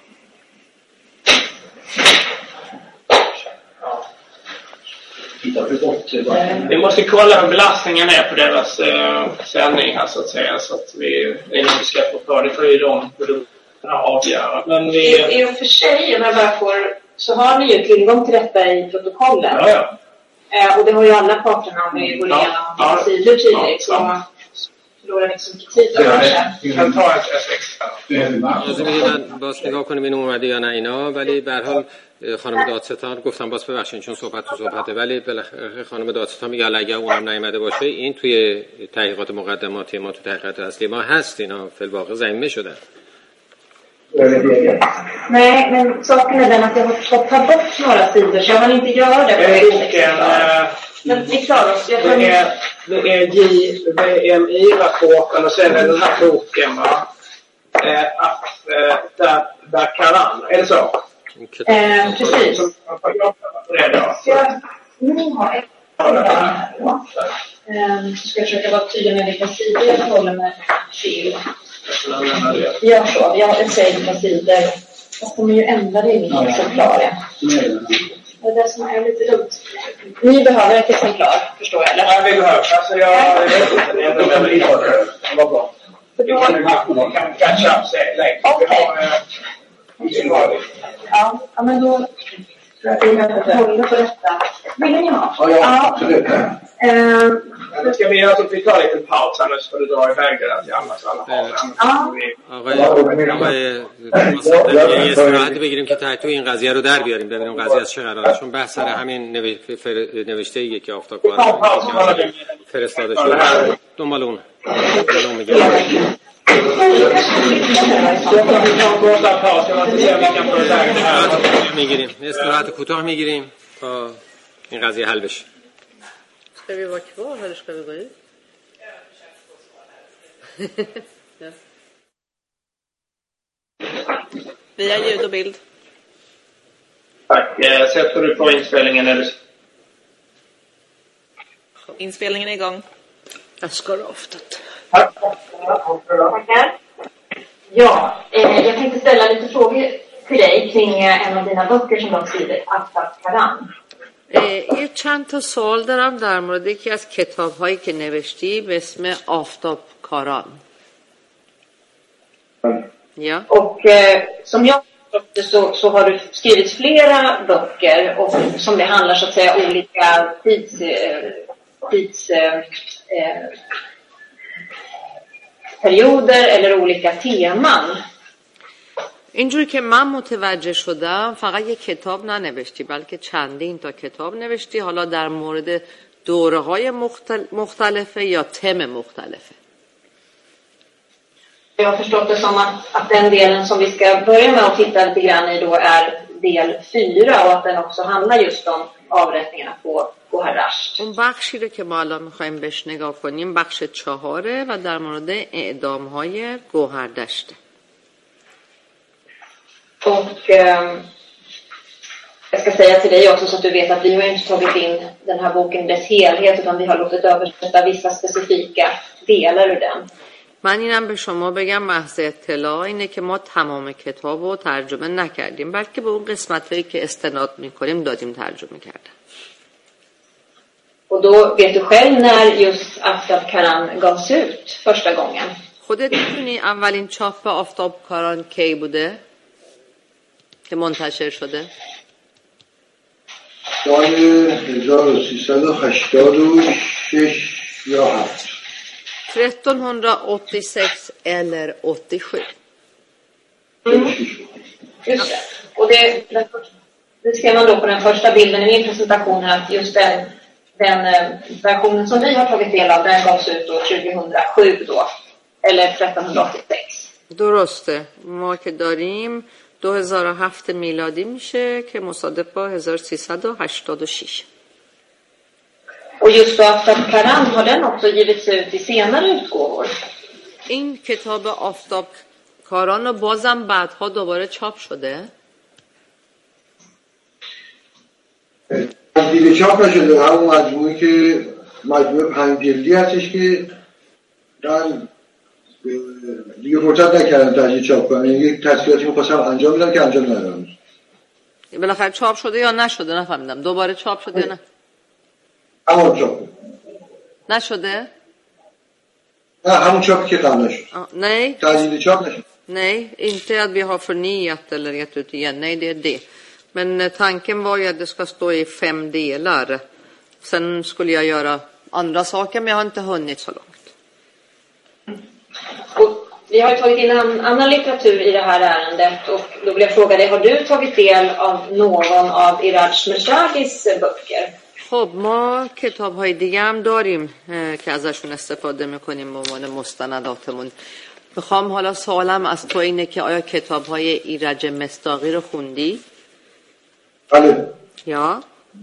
Vi måste kolla hur belastningen är på deras sändning här så att säga, så att vi inte ska få för det, för det är de avgöra. Men i och för sig, när bara får, så har ni ju tillgång till detta i protokollen. Ja. Och det har ju alla parterna om vi går igenom sidor tidigt. Så man förlorar liksom kritik. Vi kan ta ett extra. باز نگاه کنیم این اومده یا نه اینا، ولی به هر حال خانم دادستان گفتم باز ببخشید چون صحبته ولی بالاخره خانم دادستان میگه اگه اونم نیامده باشه این توی تحقیقات مقدماتی ما، تو تحقیقات اصلی ما هست، اینا فی الواقع ضمیمه شدن. Nej, men saken är den att jag har fått ta bort några sidor så jag kan inte göra det. Men vi klarar oss. Det är JVMI-rapporten och sen är den här boken, va? Där Karan, är det så? Precis. Ni har ett ska jag försöka vara tydlig med vilka sidor jag håller mig till. Gör så, jag säger vilka sidor. Jag kommer ju ändra det i mitt exemplar. Det är det som är lite dumt. Ni behöver ett exemplar, förstår jag, eller? Ja, vi behöver. Alltså jag vad bra. Man kan catch up sig. Okej. Ja, men då tror jag att vi håller på detta. Vill ni ha? Ja, absolut. Ska vi alltså vi tar en liten paus, annars får du dra iväg det till annars alla یه استراحتی بگیریم که تو این قضیه رو در بیاریم، ببینیم قضیه از چه قراره، چون بحث سر همین نوشته ایه که آفتابکاران فرستاده شده. دنبال اون میگیریم استراحت کوتاه میگیریم تا این قضیه حل بشه. Ska vi vara kvar eller ska vi gå ut? Ja. Vi har ljud och bild. Tack. Sätter du på inspelningen eller? Inspelningen är igång. Jag ska ofta. Tackar. Ja, jag tänkte ställa lite frågor till dig kring en av dina böcker som du skriver, Karan. یه چند تا سوال دارم در مورد یکی از کتاب‌هایی که نوشتی به اسم آفتابکاران. Ja. Och som jag så har du skrivit flera böcker och som det handlar så att säga olika perioder eller olika teman. اینجوری که من متوجه شدم فقط یک کتاب ننوشتی بلکه چندین تا کتاب نوشتی، حالا در مورد دوره‌های مختلفه یا تم مختلفه. Jag har förstått det som att den delen som vi ska börja med att titta lite grann i då är del 4 och att den också handlar just om avrättningarna på Gohardasht. اون بخشی رو که ما الان می‌خوایم بهش نگاه کنیم بخش 4 و در مورد اعدام‌های گوهردشت. Och jag ska säga till dig också så att du vet att vi har inte tagit in den här boken i dess helhet utan vi har låtit översätta vissa specifika delar ur den. من اینم به شما بگم محض اطلاع اینه که ما تمام کتاب رو ترجمه نکردیم بلکه به اون قسمتایی که استناد میکنیم دادیم ترجمه کردن. Och då vet du själv när just Karan gavs ut första gången. خودت میدونی اولین چاپ آفتابکاران کی بوده که منتشر شده؟ سال 1386 یا 7. 1386 eller 87. Just det. Och det ser man då på den första bilden i min presentation att just den versionen som vi har tagit del av, den gavs ut då 2007 då, eller 1386. درسته. ما که داریم 2007 میلادی میشه که مصادف با 1386. Och just då Aftab-Karan har den också givits ut i senare utgåvor. این کتاب آفتاب کاران بازم بعدها دوباره چاپ شده؟ تجدید چاپ نشده. همون مجموعه که مجموعه 5 جلدی هستش که من دیگه فرصت نکردم تجدید چاپ کنم. یک تصفیاتی می‌خواستم انجام بدم که انجام ندادم. بالاخره چاپ شده یا نشده؟ نفهمیدم. دوباره چاپ شده یا نه؟ همون چاپ نشده؟ نه، همون چاپی که قبلا شد. Nej. تجدید چاپ نشد. Nej, inte att vi har förnyat eller gett ut igen. Nej, det är det. Men tanken var ju att det ska stå i 5 delar. Sen skulle jag göra andra saker, men jag har inte hunnit så långt. Och vi har tagit in annan litteratur i det här ärendet och då vill jag fråga dig, har du tagit del av någon av Iraj Meshagis böcker? خب ما کتاب‌های دیگه هم داریم که ازشون استفاده می‌کنیم به عنوان مستنداتمون. میخوام حالا سوالم از تو اینه که آیا کتاب‌های ایرج مصداقی رو خوندی؟ بله. Ja.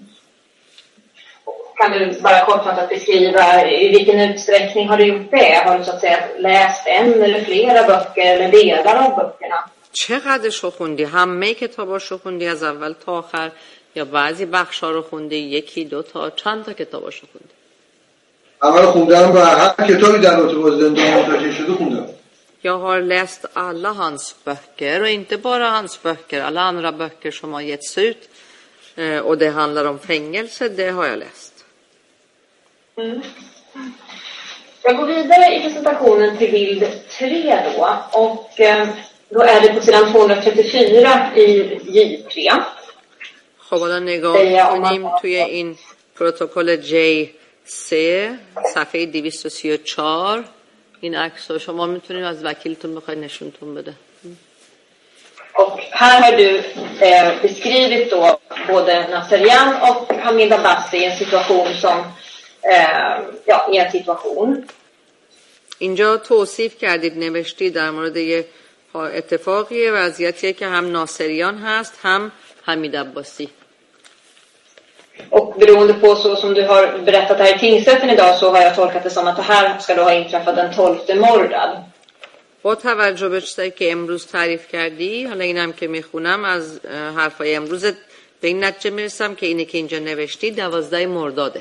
Kan du bara kortfattat beskriva i vilken utsträckning har du gjort det? Har du så att säga läst en eller flera böcker eller delar av böckerna? چقدرش رو خوندی؟ همه کتاباش رو خوندی از اول تا آخر یا بعضی بخشا رو خوندی؟ 1 2 تا چند تا کتاباش رو خوندی؟ همه رو خوندم و هر کتابی در رابطه با زندان منتشر شده خوندم. Jag har läst alla hans böcker och inte bara hans böcker, alla andra böcker som har getts ut och det handlar om fängelse, det har jag läst. Mm. Jag går vidare i presentationen till bild 3 då och då är det på sidan 234 i J3. خب الان نگاه کنیم توی این پروتکل J3 صفحه 234 این عکس رو شما میتونید از وکیلتون بخواید نشونتون بده. Och här har du beskrivit då både Nasserian och Hamid Abbasi i en situation som i en situation. اینجا توصیف کردید، نوشتی در مورد یه اتفاقیه، وضعیتیه که هم ناصریان هست هم حمید عباسی. Och beroende på så som du har berättat här i tingsrätten idag så har jag tolkat det som att det här ska då ha inträffat den 12 Mordad. با توجه به چیزایی که امروز تعریف کردی، حالا اینم که میخونم از حرفای امروزت به این نتیجه میرسم که اینه که اینجا نوشتی 12 مرداده.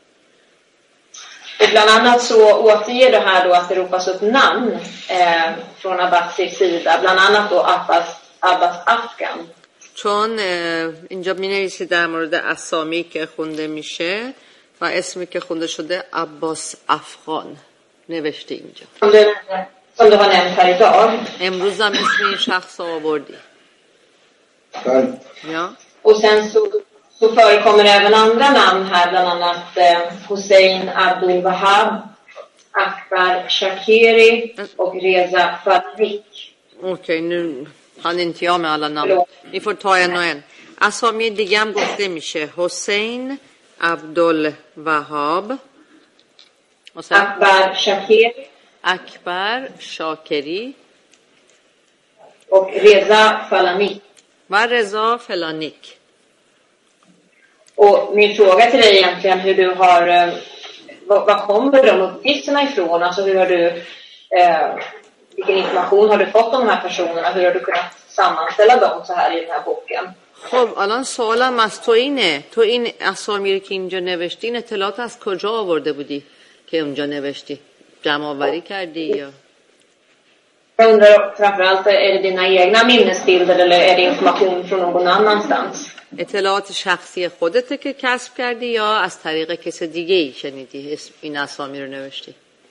Och bland annat så återger det här då att det ropas upp namn från Abbasis sida, bland annat då Abbas Afgan. چون اینجا می نویسی در مورد اسامی که خونده میشه و اسمی که خونده شده عباس افغان نوشته اینجا. Som du har nämnt här idag. امروز هم اسم این شخص آوردی. Ja. Och sen så förekommer även andra namn här, bland annat Hussein Abdul Wahab, Akbar Shakiri och Reza Fadlik. Okej, nu hann inte jag med alla namn. Ni får ta en och en. اسامی دیگه هم گفته میشه حسین عبدال وهاب، Akbar Shakiri, اکبر شاکری och Reza Falanik. و رضا فلانیک. Och min fråga till dig egentligen hur du har, vad kommer de uppgifterna ifrån? Alltså hur har du, vilken information har du fått om de här personerna? Hur har du kunnat sammanställa dem så här i den här boken? خب الان سوالم از تو اینه، تو این اسامی رو که اینجا نوشتی این اطلاعات از کجا آورده بودی که اونجا نوشتی؟ جمع آوری کردی یا؟ Jag undrar framförallt, är det dina egna minnesbilder eller är det information från någon annanstans? اطلاعات شخصی خودته که کسب کردی یا از طریق کس دیگه ای شنیدی این اسامی رو نوشتی؟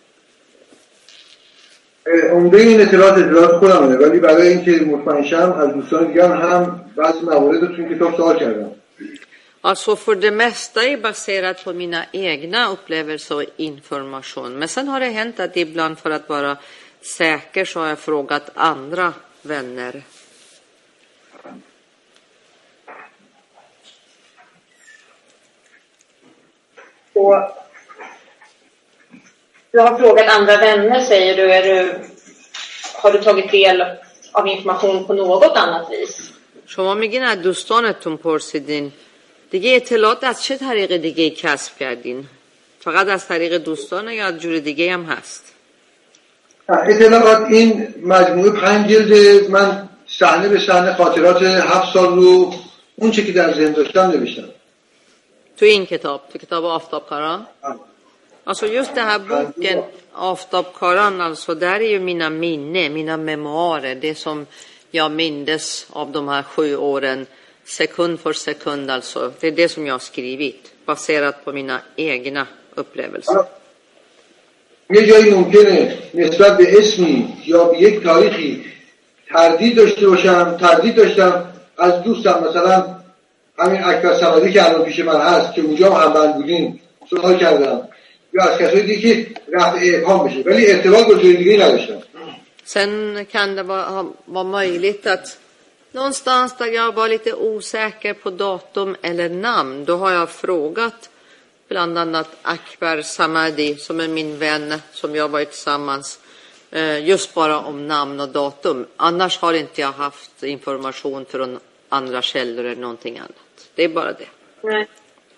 عمده این اطلاعات خودمونه، ولی برای اینکه مطمئن شم از دوستان دیگه هم بعضی موارد رو تو این کتاب سوال کردم. Alltså för det mesta är baserat på mina egna upplevelser och information. Men sen har det hänt att ibland för att vara säker så har jag frågat andra vänner. Och du har frågat andra vänner, säger du. Har du tagit del av information på något annat vis? شما میگین از دوستانتون پرسیدین. دیگه اطلاعات از چه طریق دیگه کسب کردین؟ فقط از طریق دوستانه یا از جور دیگه هم هست؟ اطلاعات این مجموعه 5 جلد، من صحنه به صحنه خاطرات 7 سال رو اون چه که در ذهن داشتم نوشتم. تو این کتاب، تو کتاب آفتابکاران؟ Alltså just det här boken Avstabkaran, alltså där är ju mina minne, mina memoarer, det som jag mindes av de här 7 åren, sekund för sekund alltså. Det är det som jag har skrivit, baserat på mina egna upplevelser. یه جایی ممکنه نسبت به اسمی یا به یک تاریخی تردید داشتم از دوستم، مثلا همین اکبر صمدی که الان پیش من هست که اونجا هم همبند بودیم سوال کردم، یا از کسایی دیگه که رفع ابهام بشه، ولی ارتباط با جای دیگه نداشتم. Sen kan det vara möjligt att någonstans där jag var lite osäker på datum eller namn, då har jag frågat bland annat Akbar Samadi, som är min vän, som jag varit tillsammans, just bara om namn och datum. Annars har inte jag haft information från andra källor eller någonting annat. Det är bara det. Nej.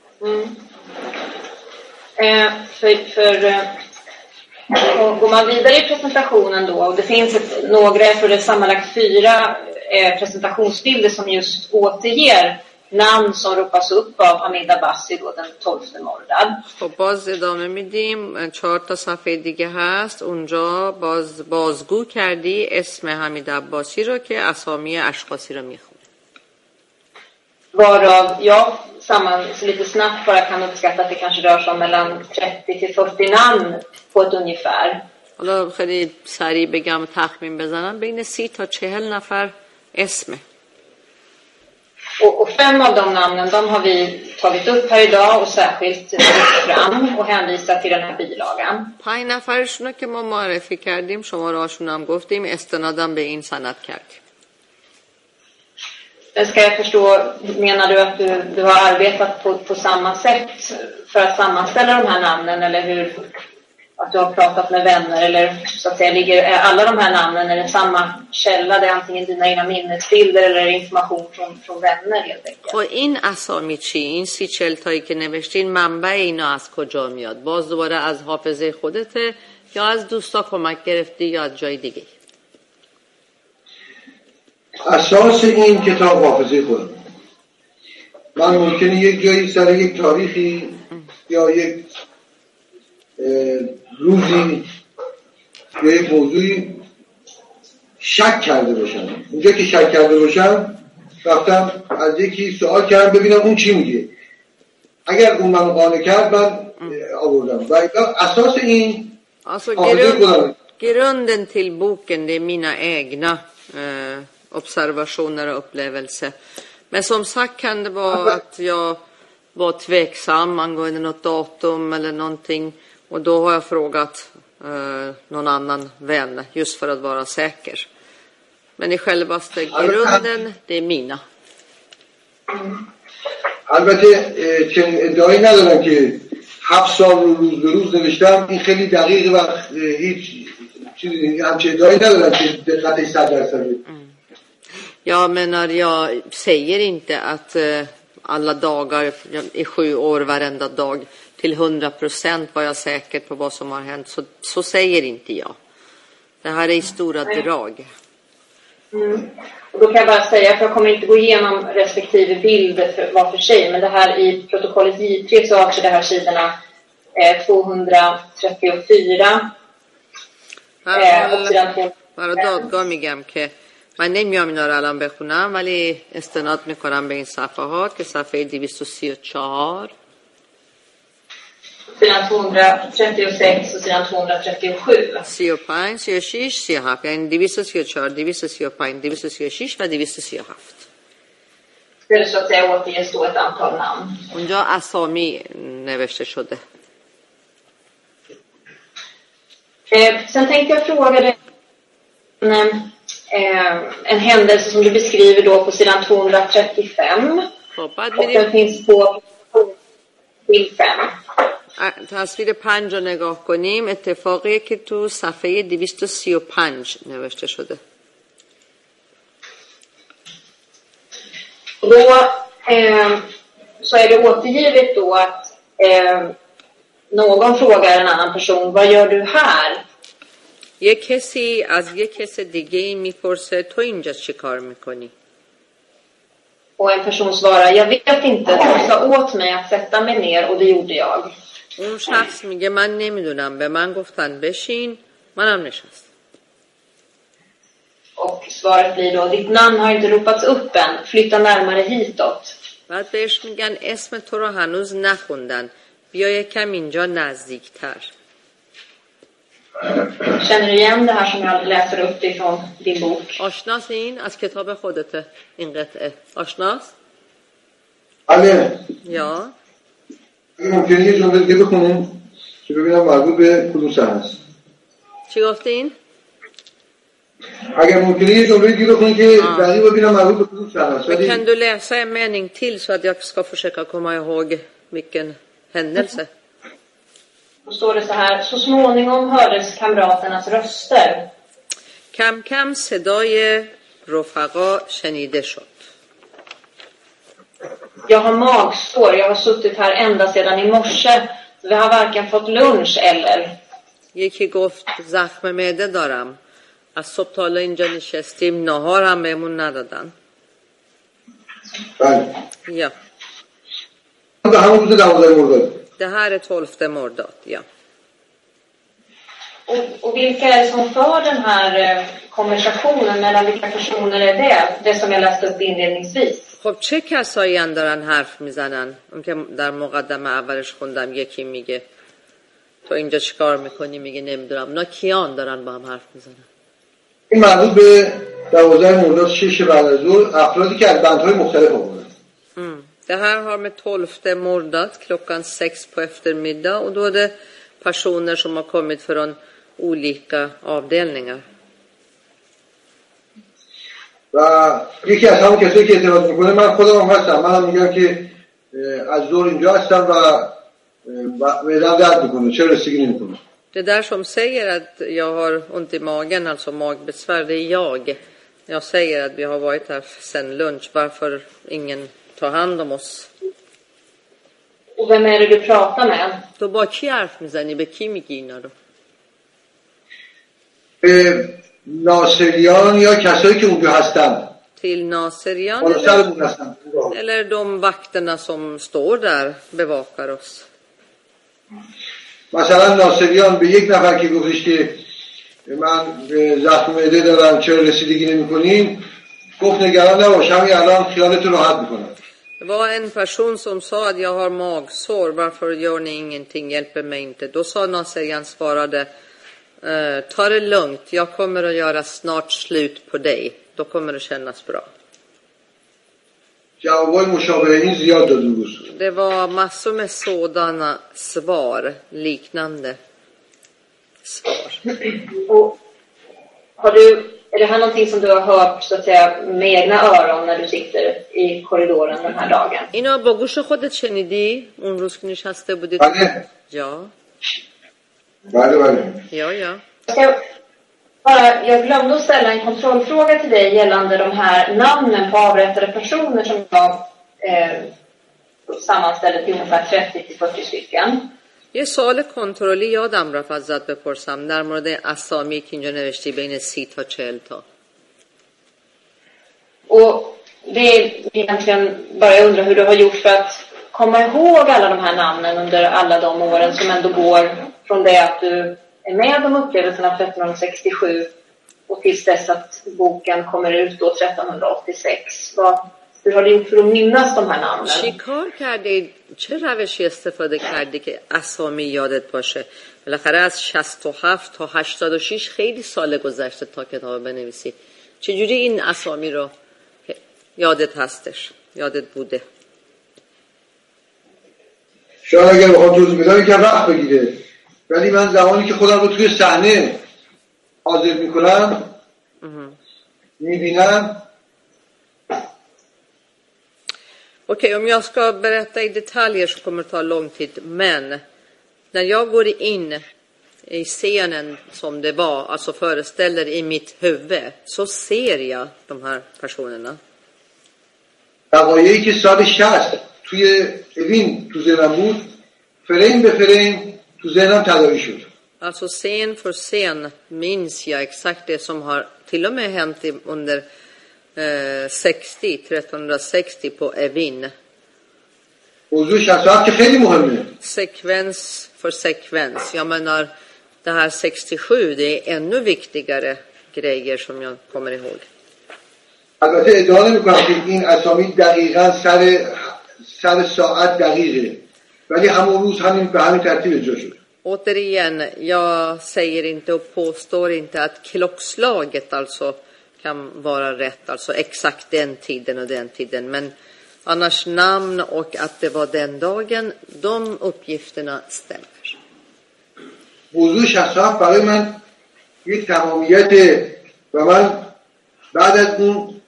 Går man vidare i presentationen då, och det finns några, jag tror det är sammanlagt 4 presentationsbilder som just återger namn som ropas upp av Hamid Abbasi då den 12 Mordad. خب باز ادامه میدیم. 4 تا صفحه دیگه هست، اونجا بازگو کردی اسم حمید عباسی رو که اسامی اشخاصی رو میخونه. Varav jag så lite snabbt bara kan uppskatta att det kanske rör sig om mellan 30 till 40 namn på ett ungefär. حالا خیلی سریع بگم تخمین بزنم، بین 30 تا 40 نفر اسمه. Och 5 av de namnen, de har vi tagit upp här idag och särskilt lyft fram och hänvisat till den här bilagan. 5 نفرشون که ما معرفی کردیم، شماره‌هاشون هم گفتیم، استنادم به این سند کردیم. Ska jag förstå, menar du att du har arbetat på samma sätt för att sammanställa de här namnen, eller hur, att du har pratat med vänner, eller så att säga ligger alla de här namnen i samma källa, det är antingen dina egna minnesbilder eller information från vänner helt enkelt. خب این اسامی چی؟ این 30-40 تایی که نوشتین منبع اینا از کجا میاد؟ باز دوباره از حافظه خودته یا از دوستا کمک گرفتی یا از جای دیگه؟ اساس این کتاب حافظه خودم. من ممکنه یک جایی سر یک تاریخی یا یک روزی یا یک موضوعی شک کرده باشم. اونجا که شک کرده باشم رفتم از یکی سوال کردم ببینم اون چی میگه. اگر اون منو قانع کرد من آوردم. و اساس این حافظه خودم. Grunden till boken, det är mina egna observationer och upplevelser. Men som sagt kan det vara att jag var tveksam angående något datum eller någonting. Och då har jag frågat någon annan vän just för att vara säker. Men i självaste grunden, det är mina. البته چنین ادعایی ندارم که 7 سال رو روز به روز نوشتم، این خیلی دقیق و هیچ چیزی همچه ادعایی ندارم که دقتش 100%. Jag menar, jag säger inte att alla dagar i 7 år, varenda dag till 100% var jag säker på vad som har hänt. Så säger inte jag. Det här är i stora drag. Och då kan jag bara säga, för jag kommer inte gå igenom respektive bild var för sig, men det här i protokollet J3 så har också det här sidorna 234 och sidan 2. برای دادگاه میگم که من نمیام اینا رو الان بخونم، ولی استناد میکنم به این صفحات که صفحه 234 sidan 236 och sidan 237. 35, 36, 37. یعنی 234, 235, 236 و 237. Där det så att säga återges då ett antal namn. اونجا اسامی نوشته شده. Sen tänkte jag fråga dig en händelse som du beskriver då på sidan 235. Och den finns på bild 5. تصویر 5 رو نگاه کنیم اتفاقیه که تو صفحه 235 نوشته شده. Då så är det återgivet då att någon frågar en annan person, vad gör du här? یک کسی از یک کس دیگه میپرسه تو اینجا چی کار میکنی؟ Och en person svarar, jag vet inte, de sa åt mig att sätta mig ner och det gjorde jag. اون شخص میگه من نمیدونم، به من گفتن بشین، منم نشستم. Och svaret blir då, ditt namn har inte ropats upp än, flytta närmare hitåt. بعد بهش میگن اسم تو رو هنوز نخوندن، بیا یکم اینجا نزدیکتر. Känner du igen det här som jag läser upp ifrån din bok? آشناس این از کتاب خودته این قطعه؟ آشناس؟ بله. یا ممکنه یه جمله دیگه بخونیم که ببینم مربوط به کدوم صحنه است. چی گفتین؟ اگر ممکنه یه جمله دیگه بخونیم که دقیق ببینم مربوط به کدوم صحنه است. Kan du läsa en mening till så att jag ska försöka komma ihåg vilken händelse? Då står det så här, så småningom hördes kamraternas röster. کم کم صدای رفقا شنیده شد. Jag har magsår, jag har suttit här ända sedan i morse. Vi har varken fått lunch eller. یکی گفت زخم معده دارم. از صبح تا حالا اینجا نشستیم، ناهار هم بهمون ندادن. بله. Ja. به همون روز 12 مرداد. Det här är 12 mordad, ja. Och vilka är det som för den här konversationen, mellan vilka personer är det? Det som jag läste upp inledningsvis. خب چه کسایی هم دارن حرف میزنن؟ اون که در مقدمه اولش خوندم، یکی میگه تو اینجا چیکار میکنی؟ میگه نمیدونم. اونا کیان دارن با هم حرف میزنن؟ این مربوط به 12 مرداد 6 بعد از ظهر افرادی که از بندهای مختلف آمدن. Det här har med 12 mordad klockan 6 på eftermiddag och då är det personer som har kommit från olika avdelningar. و یکی از همون کسایی که اعتراض میکنه من خودم هم هستم. منم میگم که از ظهر اینجا هستم و معده‌ام درد میکنه، چرا رسیدگی نمیکنه. Det där som säger att jag har ont i magen, alltså magbesvär, det är jag. Jag säger att vi har varit här sedan lunch, varför ingen tar hand om oss. Och vem är det du pratar med? تو با کی حرف میزنی؟ به کی میگی اینا رو؟ ناصریان یا کسایی که اونجا هستن. Till Naserian eller eller de vakterna som står där bevakar oss. مثلا ناصریان به یک نفر که گفتش که من زخم معده دارم چرا رسیدگی نمی‌کنین، گفت نگران نباش همین الان خیالتون راحت می‌کنم. Det var en person som sa att jag har magsår, varför gör ni ingenting, hjälper mig inte. Då sa Naserian, svarade, ta det lugnt, jag kommer att göra snart slut på dig, då kommer det kännas bra. جوابای مشابه این زیاد داد روز. Det var massor med sådana svar, liknande svar. Och har du, är det här någonting som du har hört så att säga med egna öron när du sitter i korridoren den här dagen? اینا با گوش خودت شنیدی اون روز که نشسته بودی؟ بله. Ja. بله. Ja. Jag glömde att ställa en kontrollfråga till dig gällande de här namnen på avrättade personer som jag sammanställde till ungefär 30-40 stycken. یه سوال کنترلی یادم رفت ازت بپرسم در مورد اسامی که اینجا نوشتی بین 30 تا 40 تا. Och det är egentligen bara jag undrar hur du har gjort för att komma ihåg alla de här namnen under alla de åren som ändå går från det att du är med om upplevelserna 1367 och tills dess att boken kommer ut då 1386. Hur har du gjort för att minnas de här namnen? چی کار کردی؟ چه روشی استفاده کردی که اسامی یادت باشه؟ بالاخره از 67 تا 86 خیلی سال گذشته تا کتاب بنویسی. چجوری این اسامی رو یادت هستش؟ یادت بوده؟ شاید اگر بخوام توضیح بدم یکم وقت بگیره، ولی من زمانی که خودم رو توی صحنه حاضر میکنم میبینم. Okej, om jag ska berätta i detaljer så kommer det ta lång tid. Men När jag går in i scenen som det var, alltså föreställer i mitt huvud, så ser jag de här personerna. دقایقی که سال 60 توی اوین تو ذهنم بود فریم به فریم تو ذهنم تداعی شد. Alltså scen för scen minns jag exakt det som har till och med hänt under 1360 på Evin. موضوع 67 که خیلی مهمه. Sekvens för sekvens. Jag menar, det här 67, det är ännu viktigare grejer som jag kommer ihåg. البته ادعا نمی‌کنم که این اسامی دقیقاً سر ساعت دقیقه، ولی همون روز همین به همین ترتیب اجرا شد. Återigen, jag säger inte och påstår inte att klockslaget alltså kan vara rätt, alltså exakt den tiden, men annars namn och att det var den dagen, de uppgifterna stämmer. موضوع 67 برای من یک تمامیت و من بعد از اون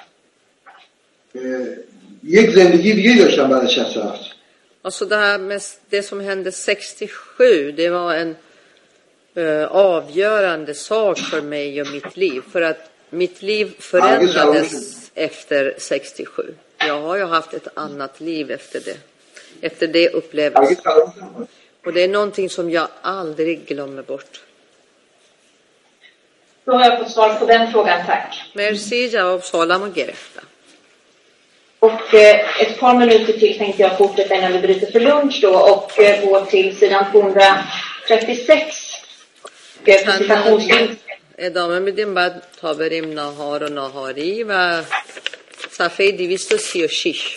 یک زندگی دیگه داشتم بعد از 67. Alltså det här med det som hände 67, det var en avgörande sak för mig och mitt liv. För att mitt liv förändrades efter 67. Jag har ju haft ett annat liv efter det. Efter det upplevelsen. Och det är någonting som jag aldrig glömmer bort. Då har jag fått svar på den frågan, tack. Merci, jawab salam och gerefta. Och ett par minuter till tänkte jag fortsätta innan vi bryter för lunch då och gå till sidan 236. ادامه میدیم بعد تا بریم نهار و نهاری و صفحه 236.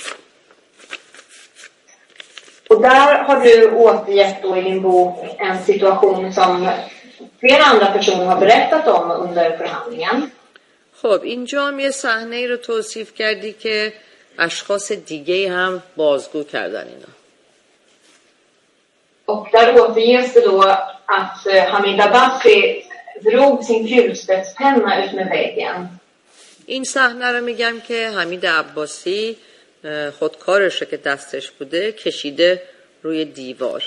Och där har du återgett då i din bok en situation som flera andra personer har berättat om under förhandlingen. خب اینجا هم یه صحنه رو توصیف کردی که اشخاص دیگه هم بازگو کردن اینا. Och där återges det då att Hamid Abbasi drog sin kulspetspenna ut med väggen. این صحنه رو میگم که حمید عباسی خودکارشه که دستش بوده کشیده روی دیوار.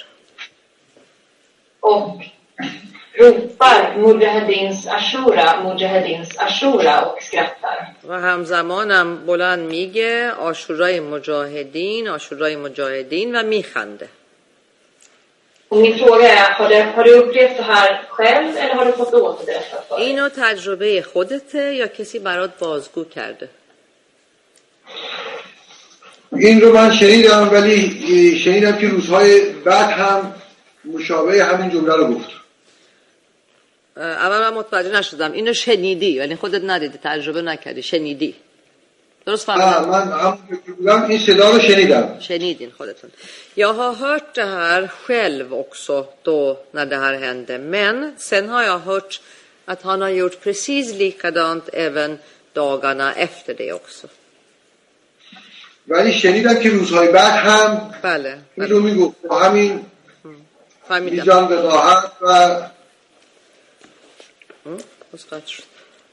Och ropar Mujahedins Ashura och skrattar. و همزمانم بلند میگه آشورای مجاهدین و میخنده. Och min fråga är, har du upplevt det här själv eller har du fått återberättat för dig? اینو تجربه خودته یا کسی برات بازگو کرده؟ این رو من شنیدم، ولی شنیدم که روزهای بعد هم مشابه همین جمله رو گفت. اول من متوجه نشدم. اینو شنیدی ولی خودت ندیدی، تجربه نکردی، شنیدی. درست فهمیدم؟ من همون که بودم این صدا رو شنیدم. شنیدین خودتون. Jag har hört det här själv också då när det här hände. Men sen har jag hört att han har gjort precis likadant även dagarna efter det också. ولی شنیدم که روزهای بعد هم بله. این رو میگفت با همین فهمیدم. میزان وقاحت و مثبت شد.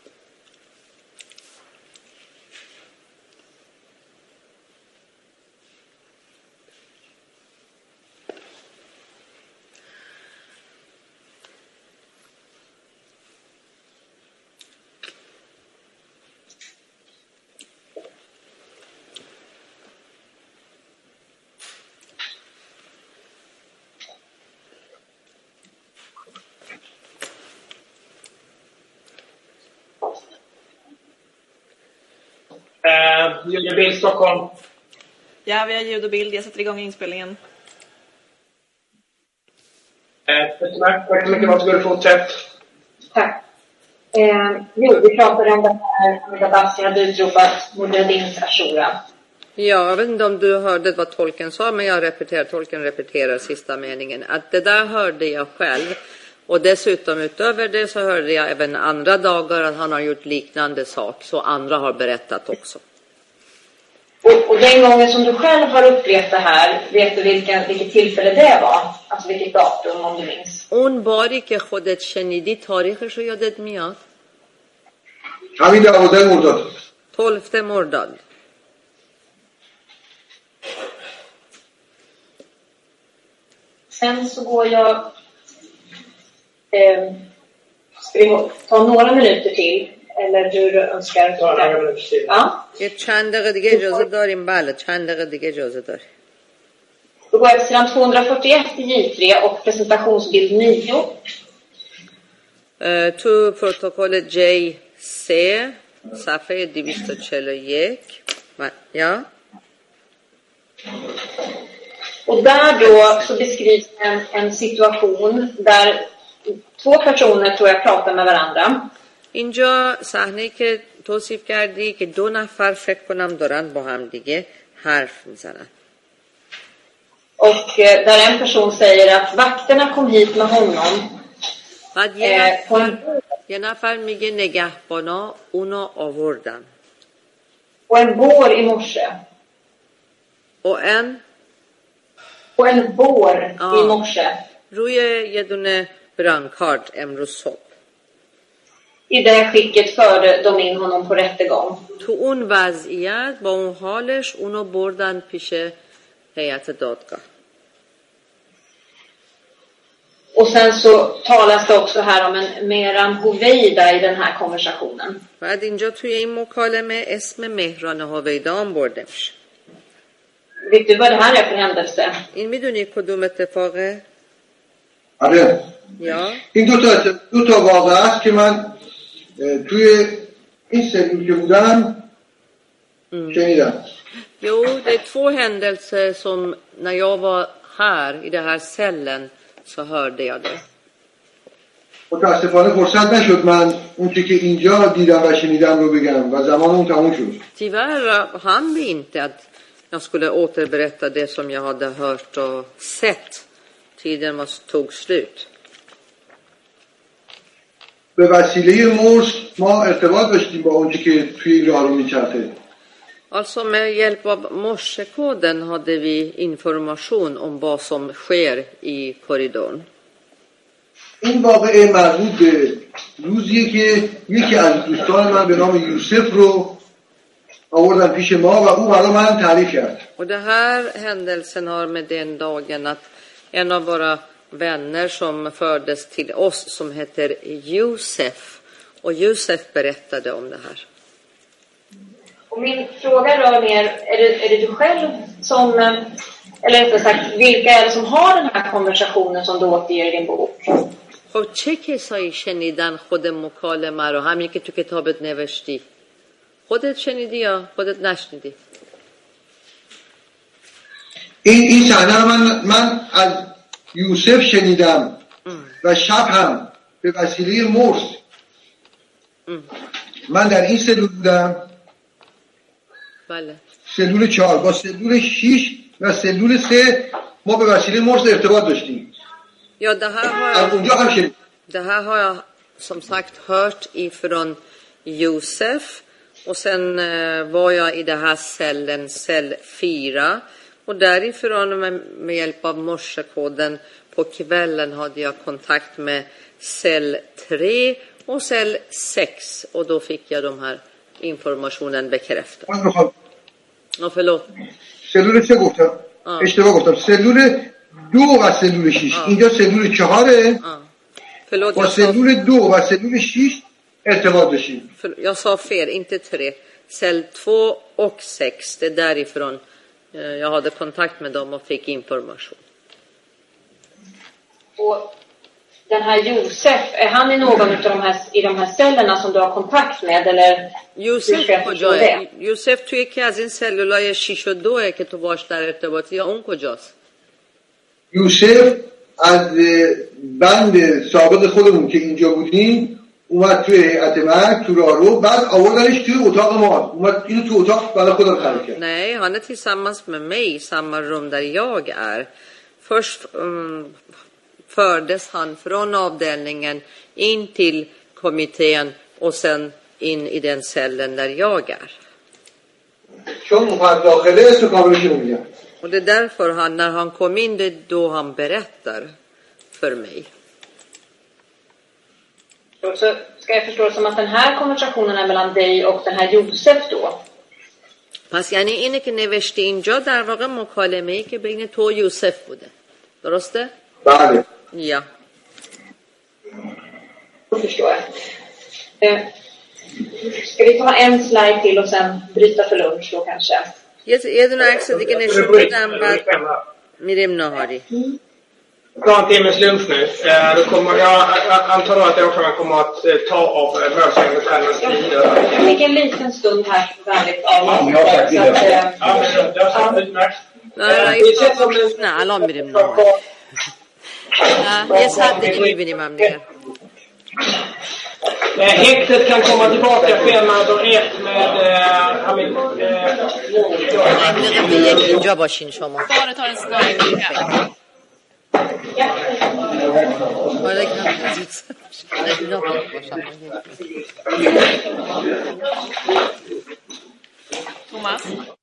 Ljud och bild Stockholm. Ja, vi har ljud och bild. Jag sätter igång inspelningen. Tack så mycket. Varsågod, fortsätt. Tack. Vi pratade om det här med Abbasi hade utropat Mujahedins Ashura. Ja, jag vet inte om du hörde vad tolken sa, men tolken repeterar sista meningen. Att det där hörde jag själv. Och dessutom utöver det så hörde jag även andra dagar att han har gjort liknande sak. Så andra har berättat också. Och den gången som du själv har upplevt det här, vet du vilket tillfälle det var? Alltså vilket datum om du minns? اون باری که خودت شنیدی تاریخش رو یادت میاد؟ همین 12 مرداد. 12 مرداد. Sen så går jag ska vi ta några minuter till eller hur du önskar. Ja. یه چند دقیقه دیگه اجازه داریم. بله چند دقیقه دیگه اجازه داریم. Då går jag till sidan 241 i J3 och presentationsbild 9. تو پروتکل J3 صفحه 241. Ja. Och där då så beskrivs en situation där två personer tror jag pratar med varandra. اینجا صحنه‌ای که توصیف کردی که دو نفر فکر کنم دارن با هم دیگه حرف میزنن. Och där en person säger att vakterna kom hit med honom. بعد یه نفر میگه نگهبانا اونو آوردن. Och en bår i morse. و Och en bår i morse. روی یه دونه برانکارد امروز صبح. I det skicket förde de in honom på rättegång. تو اون وضعیت با اون حالش اونو بردن پیش هیئت دادگاه. Och sen så talas det också här om en Mehran Hoveyda i den här konversationen. بعد اینجا توی این مکالمه اسم مهران هویدا هم برده میشه. Vet du vad det här är för händelse? این میدونی کدوم اتفاقه؟ آره. یا؟ این دو تا واقعه است که من توی این سری که بودم شنیدم. Jo, det är två händelser som när jag var här i den här cellen så hörde jag det. متاسفانه فرصت نشد من اون چیزی که اینجا دیدم و شنیدم رو بگم و زمان اون تموم شد. Tyvärr hann vi inte att jag skulle återberätta det som jag hade hört och sett. Tiden tog slut. به وسیله مرس ما ارتباط داشتیم با اون چیزی که توی راه رو میچرخه. Alltså med hjälp av morsekoden hade vi information om vad som sker i korridorn. این واقعه مربوط به روزیه که یکی از دوستان من به نام یوسف رو آوردن پیش ما و او برای من تعریف کرد. Och det här händelsen har med den dagen att en av våra vänner som fördes till oss som heter Josef. Och Josef berättade om det här. Och min fråga rör mer, är det du själv som, eller rättare sagt, vilka är det som har den här konversationen som du återger i din bok? خب چه کسایی شنیدن خود مکالمه رو همین که تو کتابت نوشتی؟ خودت شنیدی یا خودت نشنیدی؟ این صحنه رو من از یوسف شنیدم و شب هم به وسیله مرس من در این سلول بودم. بله. سلول 4 با سلول 6 و سلول 3 ما به وسیله مرس ارتباط داشتیم. Ja, det här har jag som sagt hört ifrån Josef. Och sen var jag i den här cellen, cell 4. Och därifrån med hjälp av morsekoden på kvällen hade jag kontakt med cell 3 och cell 6. Och då fick jag de här informationen bekräftad. Ja, förlåt. سلول 3 گفتم. اشتباه گفتم. سلول 2 و سلول 6. اینجا سلول 4 با سلول 2 و سلول 6 ارتباط داشتیم. Jag sa fel, inte 3. Cell 2 och 6. Det är därifrån jag hade kontakt med dem och fick information. Och den här Josef, är han i någon av de här cellerna som du har kontakt med eller یوسف کجاه؟ یوسف توی یکی از این سلولای 6 و 2 که تو باش در ارتباطی یا اون کجاست؟ یوسف از بند سابق خودمون که اینجا بودیم اومد توی هیئت مرگ تو راهرو بعد آوردنش توی اتاق ما اومد اینو تو اتاق برای خودم خرید کرد. Nej, han är tillsammans med mig i samma rum där jag är. Först fördes han från avdelningen in till kommittén och sen in i den cellen där jag är. چون اومد داخله اسم کاملش رو میگم. Och det är därför han, när han kom in, det är då han berättar för mig. Så ska jag förstå det som att den här konversationen är mellan dig och den här Josef då? پس یعنی اینه که نوشتی اینجا در واقع مکالمه‌ای که بین تو و یوسف بوده. درسته؟ بله. Ja. Då förstår jag. Ska vi ta en slide till och sen bryta för lunch då kanske? یه دونه عکس دیگه نشون بدم بعد میریم نهاری. Ta en timmes lunch nu. Då kommer jag antar då att åklagaren kommer att ta av målsägandebiträdenas tid. Jag fick en liten stund här väldigt av. نه الان میریم نهاری. یه ساعت دیگه میبینیم هم دیگه. Häktet kan komma tillbaka 5/1 med Hamid. اینجا باشین شما. Bara tar en snabb آره که Thomas.